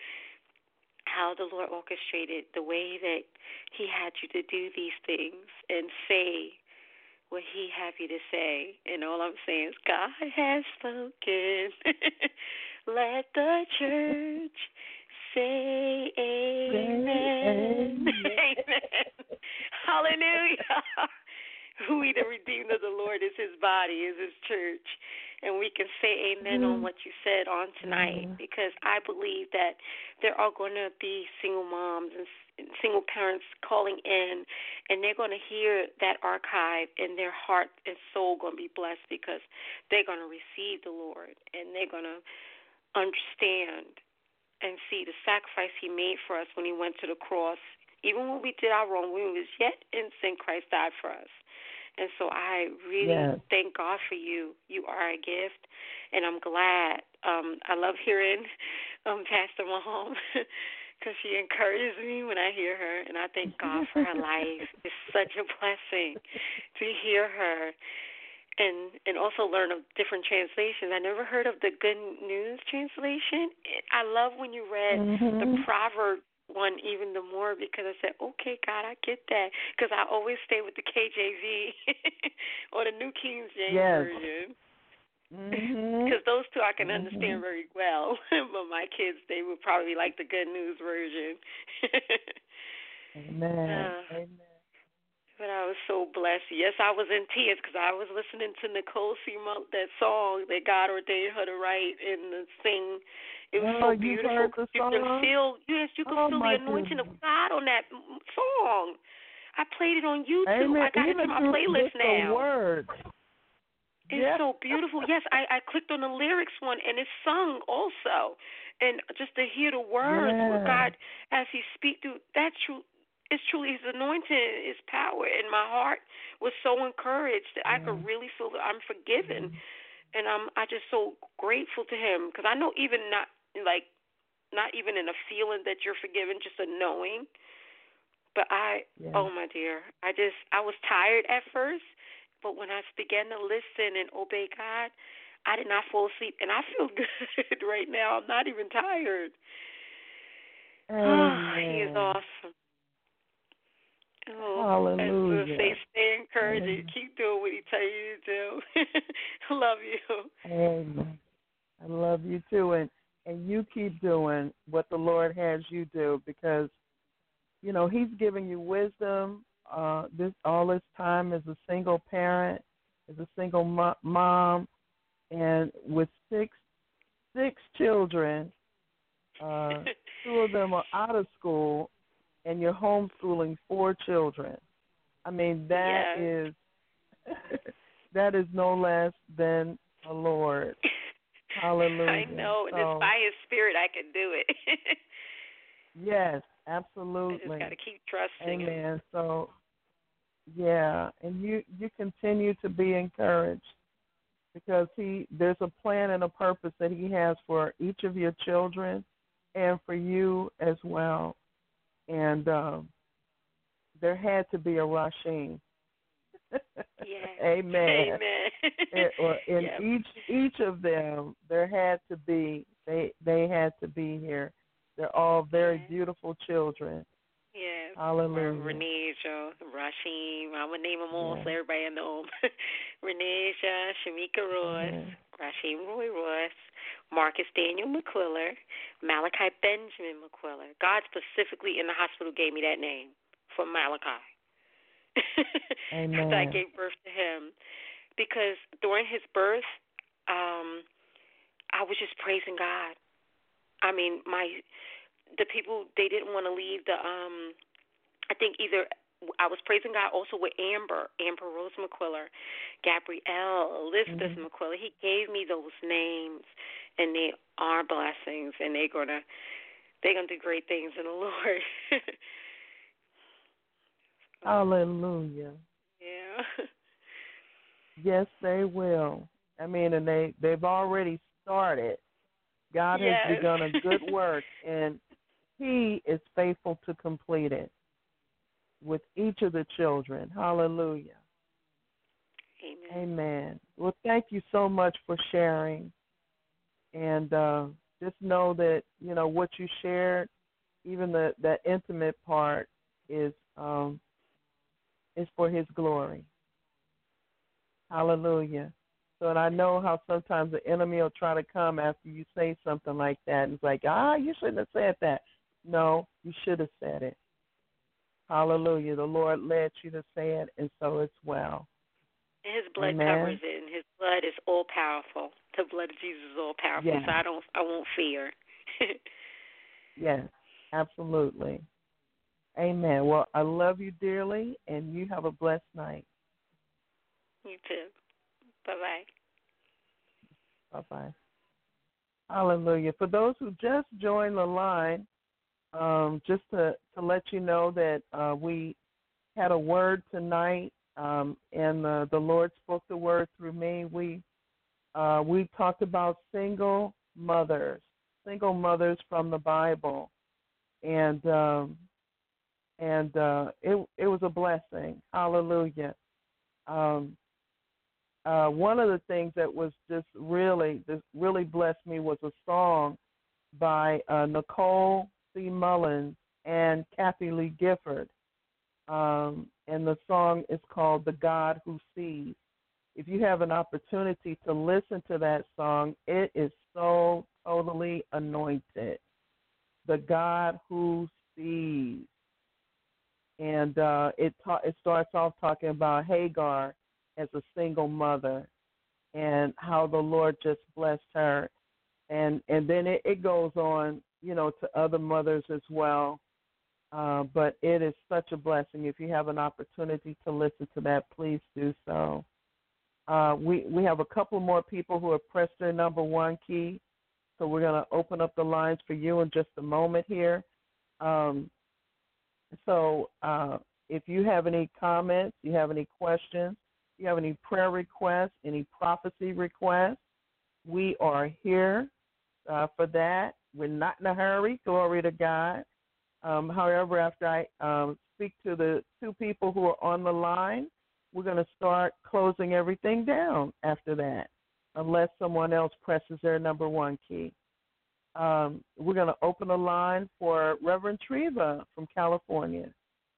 how the Lord orchestrated the way that he had you to do these things and say what he had you to say. And all I'm saying is, God has spoken. Let the church say amen. Amen. Hallelujah. We, the redeemed of the Lord, is his body, is his church. And we can say amen on what you said on tonight, because I believe that there are going to be single moms and single parents calling in, and they're going to hear that archive, and their heart and soul going to be blessed because they're going to receive the Lord, and they're going to understand and see the sacrifice he made for us when he went to the cross. Even when we did our wrong, when we was yet in sin, Christ died for us. And so I really thank God for you. You are a gift, and I'm glad. I love hearing Pastor Mahom because she encourages me when I hear her, and I thank God for her life. It's such a blessing to hear her and also learn of different translations. I never heard of the Good News translation. I love when you read the Proverbs one even the more, because I said, okay, God, I get that, because I always stay with the KJV or the New King James Version, because those two I can understand very well, but my kids, they would probably like the Good News version. Amen. Amen. But I was so blessed. Yes, I was in tears because I was listening to Nicole C. Monk, that song that God ordained her to write and sing. It was so beautiful. Heard the you song? can feel, yes, you can feel the anointing of God on that song. I played it on YouTube. Amen. I got it to my playlist now. The words. It's so beautiful. Yes, I clicked on the lyrics one, and it's sung also. And just to hear the words with God as He speaks through, that's true. It's truly His anointing, His power. And my heart was so encouraged that I could really feel that I'm forgiven. And I just so grateful to Him, because I know even not even in a feeling that you're forgiven, just a knowing. But oh my dear, I was tired at first. But when I began to listen and obey God, I did not fall asleep. And I feel good right now. I'm not even tired. He is awesome. Oh, hallelujah. And say, stay encouraged and keep doing what He tells you to do. Love you. Amen. I love you too. And you keep doing what the Lord has you do, because, you know, He's giving you wisdom. All this time as a single parent, as a single mom, and with six children, 2 of them are out of school, and you're homeschooling 4 children. I mean, that is that is no less than the Lord. Hallelujah. I know, and it's by His Spirit I can do it. Yes, absolutely. I just got to keep trusting Him. Amen. So, yeah, and you continue to be encouraged, because there's a plan and a purpose that He has for each of your children and for you as well. And there had to be a rushing. Amen. In each of them, there had to be. They had to be here. They're all very beautiful children. Yes. Hallelujah. Renisha, Rashim. I'm going to name them all so everybody know them. Renisha, Shamika Ross, Rashim Roy Ross, Marcus Daniel McQuiller, Malachi Benjamin McQuiller. God specifically in the hospital gave me that name for Malachi. Amen. I gave birth to him because during his birth, I was just praising God. I mean, the people, they didn't want to leave the, I think either I was praising God also with Amber Rose McQuiller, Gabrielle, Elizabeth McQuiller. He gave me those names, and they are blessings, and they're gonna do great things in the Lord. Hallelujah. Yeah. Yes, they will. I mean, and they've already started. God has begun a good work, and He is faithful to complete it with each of the children. Hallelujah. Amen. Well, thank you so much for sharing. And just know that, you know, what you shared, even that intimate part, is for His glory. Hallelujah. So, and I know how sometimes the enemy will try to come after you say something like that. And it's like, you shouldn't have said that. No, you should have said it. Hallelujah. The Lord led you to say it, and so it's well. His blood covers it, and His blood is all powerful. The blood of Jesus is all powerful, so I won't fear. Yes, absolutely. Amen. Well, I love you dearly, and you have a blessed night. You too. Bye-bye. Bye-bye. Hallelujah. For those who just joined the line, just to let you know that we had a word tonight, and the Lord spoke the word through me. We talked about single mothers from the Bible, and it was a blessing. Hallelujah. One of the things that was just really blessed me was a song by Nicole C. Mullins and Kathy Lee Gifford, and the song is called "The God Who Sees." If you have an opportunity to listen to that song, it is so totally anointed. The God Who Sees. and it starts off talking about Hagar as a single mother and how the Lord just blessed her, and then it goes on, to other mothers as well. But it is such a blessing. If you have an opportunity to listen to that, please do so. We have a couple more people who have pressed their number one key, so we're going to open up the lines for you in just a moment here. So if you have any comments, you have any questions, you have any prayer requests, any prophecy requests, we are here for that. We're not in a hurry. Glory to God. However, after I speak to the two people who are on the line, we're going to start closing everything down after that, unless someone else presses their number one key. We're going to open the line for Reverend Treva from California.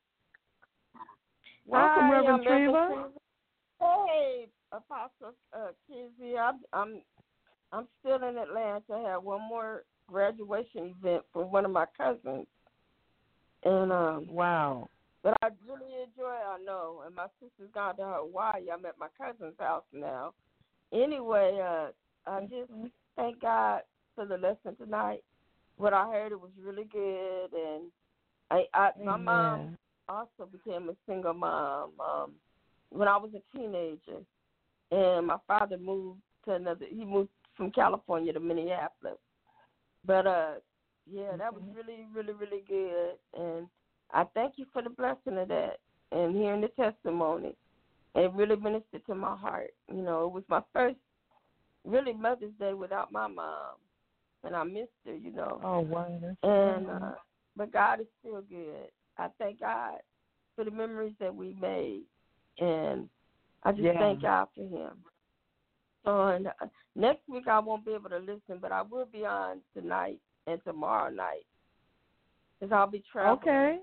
Welcome, Hi, Reverend Treva. Hey, Apostle Kizzy. I'm still in Atlanta. I have one more graduation event for one of my cousins. And wow. But I really enjoy it, I know. And my sister's gone to Hawaii. I'm at my cousin's house now. Anyway, I just thank God for the lesson tonight. What I heard, it was really good. And my mom also became a single mom when I was a teenager. And my father moved from California to Minneapolis. But, that was really, really, really good. And I thank you for the blessing of that and hearing the testimony. It really ministered to my heart. It was my first really Mother's Day without my mom. And I missed her, Oh, wow. And but God is still good. I thank God for the memories that we made. And I just thank God for him. So next week I won't be able to listen, but I will be on tonight and tomorrow night because I'll be traveling. Okay.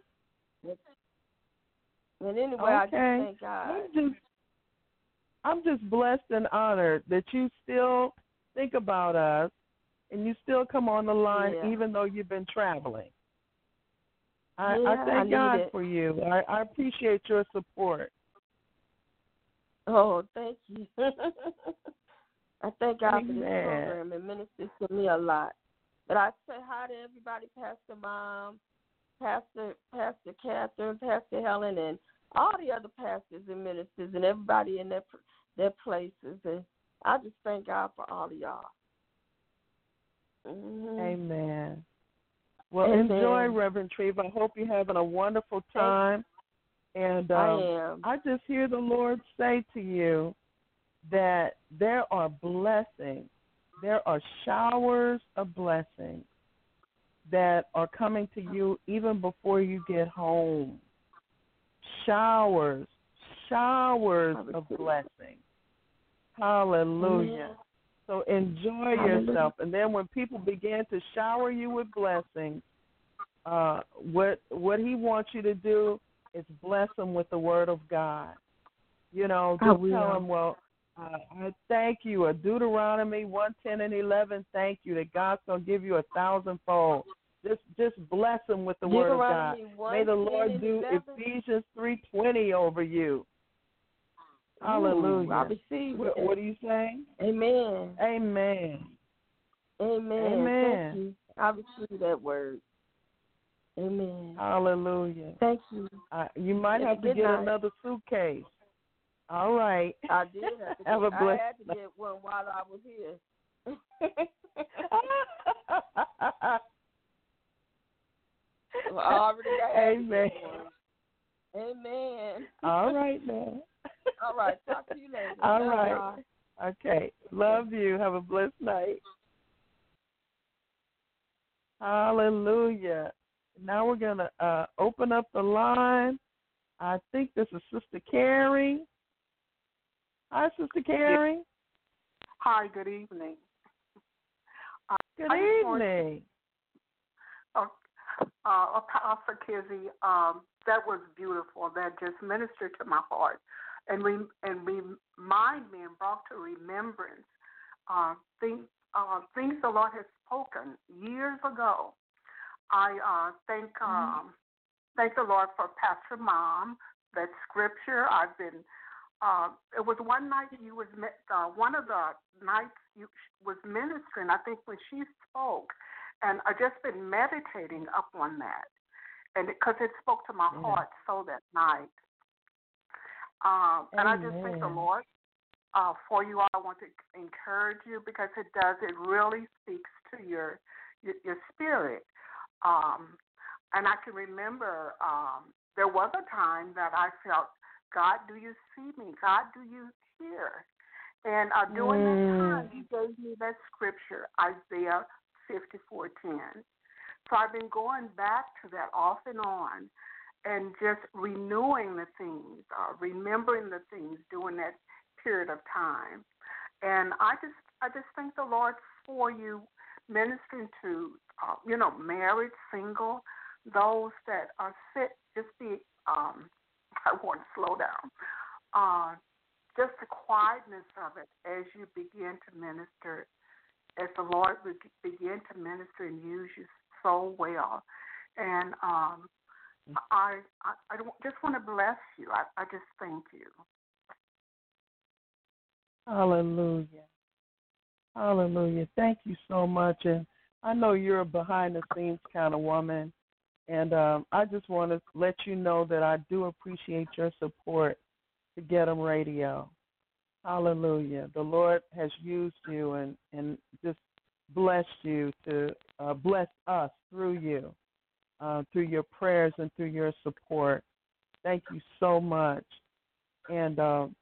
And anyway, I just thank God. I'm just blessed and honored that you still think about us and you still come on the line even though you've been traveling. I thank God for you. I appreciate your support. Oh, thank you. I thank God for this program. It ministers to me a lot. But I say hi to everybody, Pastor Mom, Pastor Catherine, Pastor Helen, and all the other pastors and ministers and everybody in their places. And I just thank God for all of y'all. Mm-hmm. Amen. Well, enjoy, Reverend Treva. I hope you're having a wonderful time. And I am. I just hear the Lord say to you that there are blessings, there are showers of blessings that are coming to you even before you get home. Showers of blessings. Hallelujah. So enjoy yourself. And then when people begin to shower you with blessings, what he wants you to do is bless them with the word of God. Just tell them, I thank you. Deuteronomy 1:10 and 11, thank you that God's going to give you 1,000-fold. Just bless them with the word of God. May the Lord do Ephesians 3:20 over you. Hallelujah. I receive it. What are you saying? Amen. Amen. Amen. Thank you. I receive that word. Amen. Hallelujah. Thank you. You might have to get another suitcase. All right. I did have to I had to get one while I was here. Well, I already got Amen. one. Amen. All right, man. All right. Talk to you later. All right. Okay. Love you. Have a blessed night. Hallelujah. Now we're going to open up the line. I think this is Sister Carrie. Hi, Sister Carrie. Hi, good evening. Good evening. Apostle Kizzy, that was beautiful. That just ministered to my heart and remind me and brought to remembrance things the Lord has spoken years ago. I thank thank the Lord for Pastor Mom. That scripture I've been. It was one night you was one of the nights you was ministering. I think when she spoke, and I just been meditating up on that, and because it spoke to my heart so that night. And I just thank the Lord for you all. I want to encourage you because it does. It really speaks to your spirit. And I can remember there was a time that I felt, God, do you see me? God, do you hear? And during that time, He gave me that scripture, Isaiah 54:10. So I've been going back to that off and on, and just renewing the things, remembering the things during that period of time. And I just thank the Lord for you ministering to, married, single, those that are sick. Just be, I want to slow down. Just the quietness of it as you begin to minister, as the Lord would begin to minister and use you so well. And I just want to bless you. I just thank you. Hallelujah. Hallelujah. Thank you so much. And I know you're a behind-the-scenes kind of woman, and I just want to let you know that I do appreciate your support to Get 'em Radio. Hallelujah. The Lord has used you and just blessed you to bless us through you, through your prayers and through your support. Thank you so much. And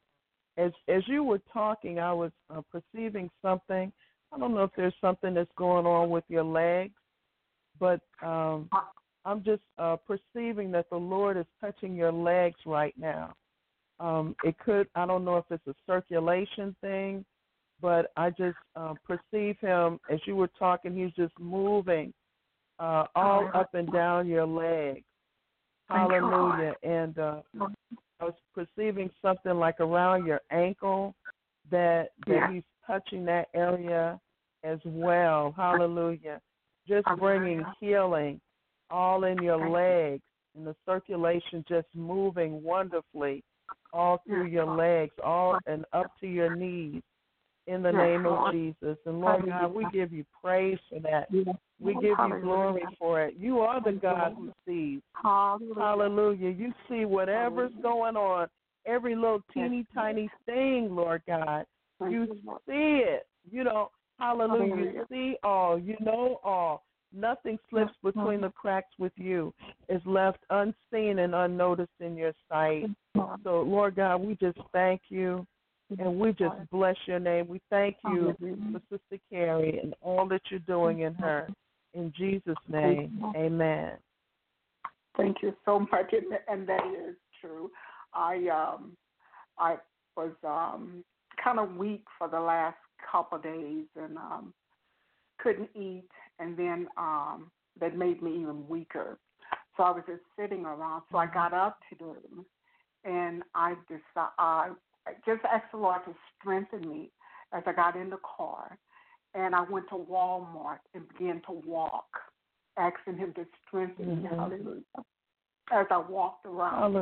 as you were talking, I was perceiving something. I don't know if there's something that's going on with your legs, but I'm just perceiving that the Lord is touching your legs right now. It could, I don't know if it's a circulation thing, but I just perceive Him, as you were talking, He's just moving all up and down your legs. Hallelujah. And I was perceiving something like around your ankle, that He's touching that area as well. Hallelujah. Just bringing healing all in your legs, and the circulation just moving wonderfully all through your legs, all and up to your knees, in the name of Jesus. And Lord God, we give you praise for that. We give you glory for it. You are the God who sees. Hallelujah. You see whatever's going on, every little teeny tiny thing, Lord God. You see it. Hallelujah. You see all. You know all. Nothing slips between the cracks with you. Is left unseen and unnoticed in your sight. So, Lord God, we just thank you, and we just bless your name. We thank you for Sister Carrie and all that you're doing in her. In Jesus' name, amen. Thank you so much, and that is true. I was kind of weak for the last couple of days and couldn't eat, and then that made me even weaker. So I was just sitting around. So I got up today, and I just asked the Lord to strengthen me as I got in the car. And I went to Walmart and began to walk, asking Him to strengthen me. Hallelujah. As I walked around,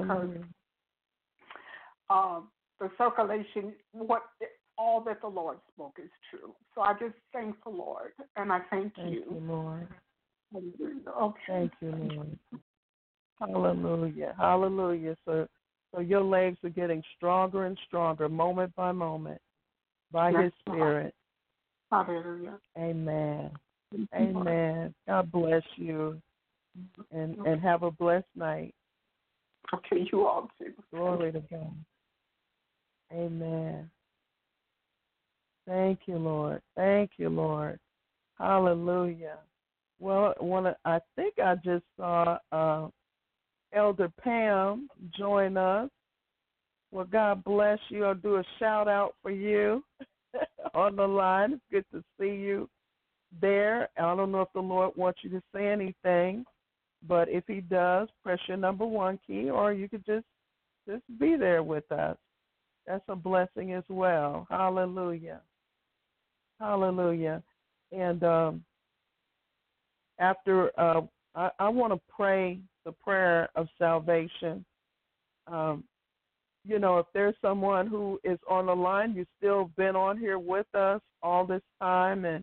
because the circulation, all that the Lord spoke is true. So I just thank the Lord, and I thank you. Thank you, Lord. Okay. Thank you, Lord. Hallelujah. Hallelujah. So your legs are getting stronger and stronger, moment by moment, by His Spirit. Hallelujah. Amen. Amen. God bless you, and have a blessed night. Okay, you all too. Glory to God. Amen. Thank you, Lord. Thank you, Lord. Hallelujah. Well, I think I just saw Elder Pam join us. Well, God bless you. I'll do a shout out for you on the line. It's good to see you there. I don't know if the Lord wants you to say anything, but if He does, press your number 1 key, or you could just be there with us. That's a blessing as well. Hallelujah. Hallelujah. And after I want to pray the prayer of salvation. If there's someone who is on the line, you've still been on here with us all this time, and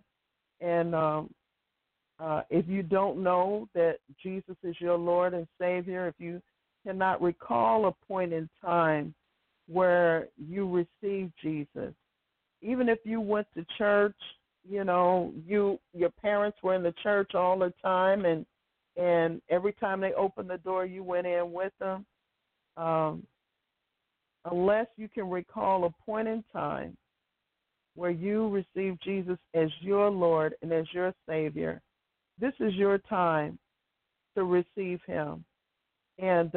if you don't know that Jesus is your Lord and Savior, if you cannot recall a point in time where you received Jesus, even if you went to church, your parents were in the church all the time, and every time they opened the door, you went in with them. Unless you can recall a point in time where you received Jesus as your Lord and as your Savior, this is your time to receive Him. And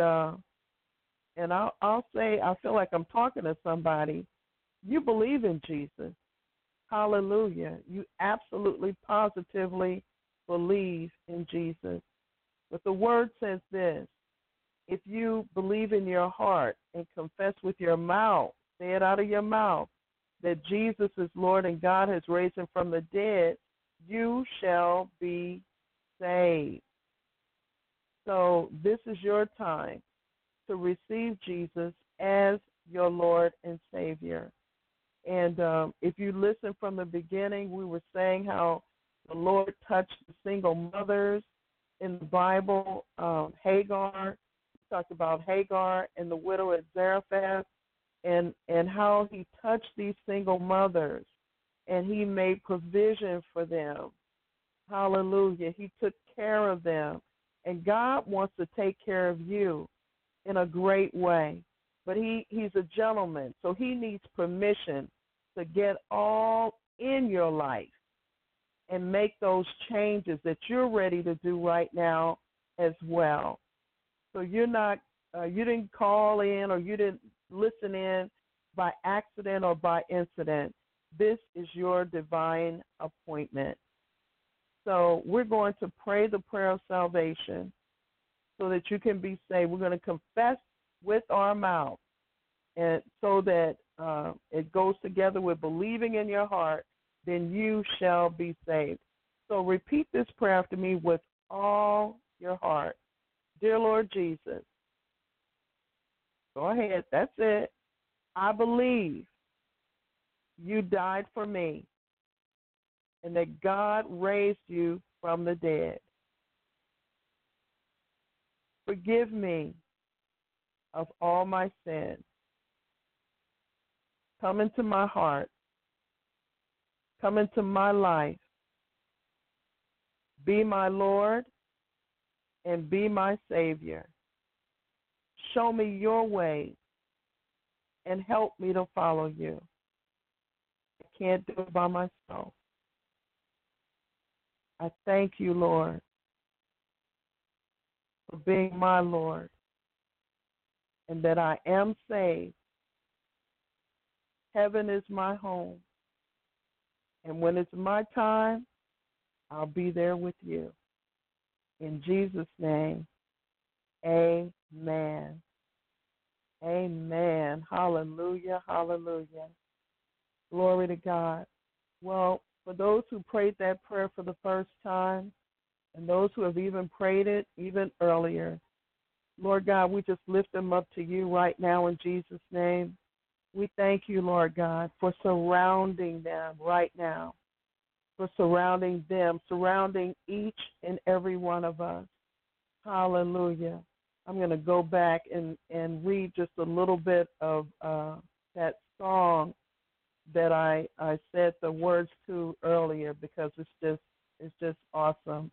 I'll say, I feel like I'm talking to somebody. You believe in Jesus. Hallelujah. You absolutely, positively believe in Jesus. But the Word says this: if you believe in your heart and confess with your mouth, say it out of your mouth, that Jesus is Lord and God has raised Him from the dead, you shall be saved. So this is your time to receive Jesus as your Lord and Savior. And if you listen from the beginning, we were saying how the Lord touched the single mothers in the Bible. Hagar, we talked about Hagar and the widow at Zarephath, and how He touched these single mothers, and He made provision for them. Hallelujah. He took care of them. And God wants to take care of you in a great way. But He's a gentleman, so He needs permission to get all in your life and make those changes that you're ready to do right now as well. So you're not, you didn't call in or you didn't listen in by accident or by incident. This is your divine appointment. So we're going to pray the prayer of salvation so that you can be saved. We're going to confess with our mouth, and so that it goes together with believing in your heart, then you shall be saved. So repeat this prayer after me with all your heart. Dear Lord Jesus, go ahead, that's it. I believe you died for me and that God raised you from the dead. Forgive me of all my sins. Come into my heart. Come into my life. Be my Lord and be my Savior. Show me your way and help me to follow you. I can't do it by myself. I thank you, Lord, for being my Lord and that I am saved. Heaven is my home. And when it's my time, I'll be there with you. In Jesus' name, amen. Amen. Hallelujah. Hallelujah. Glory to God. Well, for those who prayed that prayer for the first time and those who have even prayed it even earlier, Lord God, we just lift them up to you right now in Jesus' name. We thank you, Lord God, for surrounding them right now, for surrounding them, surrounding each and every one of us. Hallelujah. I'm going to go back and read just a little bit of that song that I said the words to earlier because it's just awesome.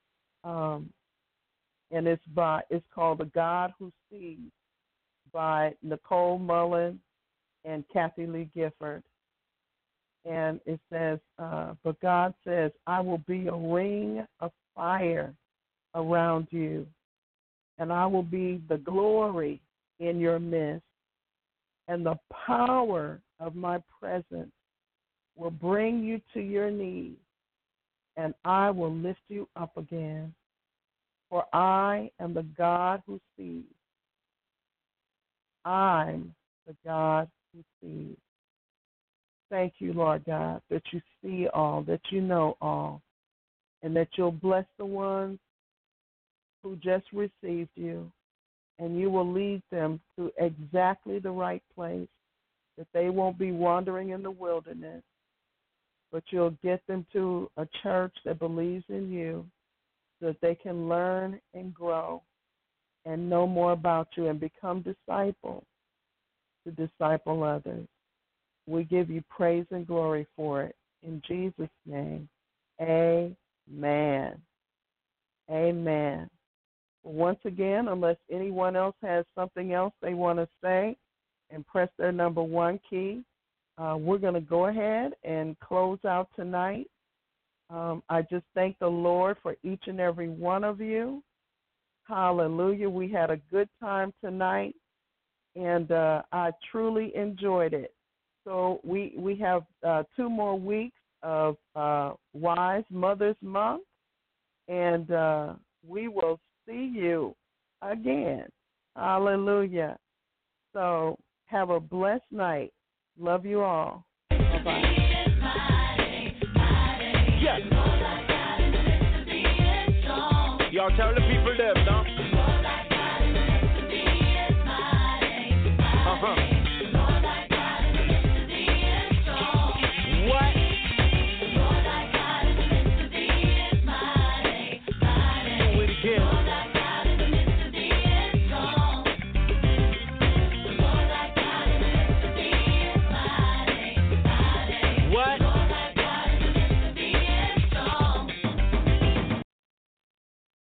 And it's called The God Who Sees by Nicole Mullen and Kathy Lee Gifford. And it says, but God says, I will be a ring of fire around you, and I will be the glory in your midst, and the power of my presence will bring you to your knees, and I will lift you up again. For I am the God who sees. I'm the God who sees. Thank you, Lord God, that you see all, that you know all, and that you'll bless the ones who just received you, and you will lead them to exactly the right place, that they won't be wandering in the wilderness, but you'll get them to a church that believes in you so that they can learn and grow and know more about you and become disciples to disciple others. We give you praise and glory for it. In Jesus' name, amen. Amen. Once again, unless anyone else has something else they want to say and press their number 1 key, we're going to go ahead and close out tonight. I just thank the Lord for each and every one of you. Hallelujah. We had a good time tonight, and I truly enjoyed it. So we have 2 more weeks of Wise Mother's Month, and we will see you again. Hallelujah. So have a blessed night. Love you all. Bye-bye. Yes. Y'all tell the people them.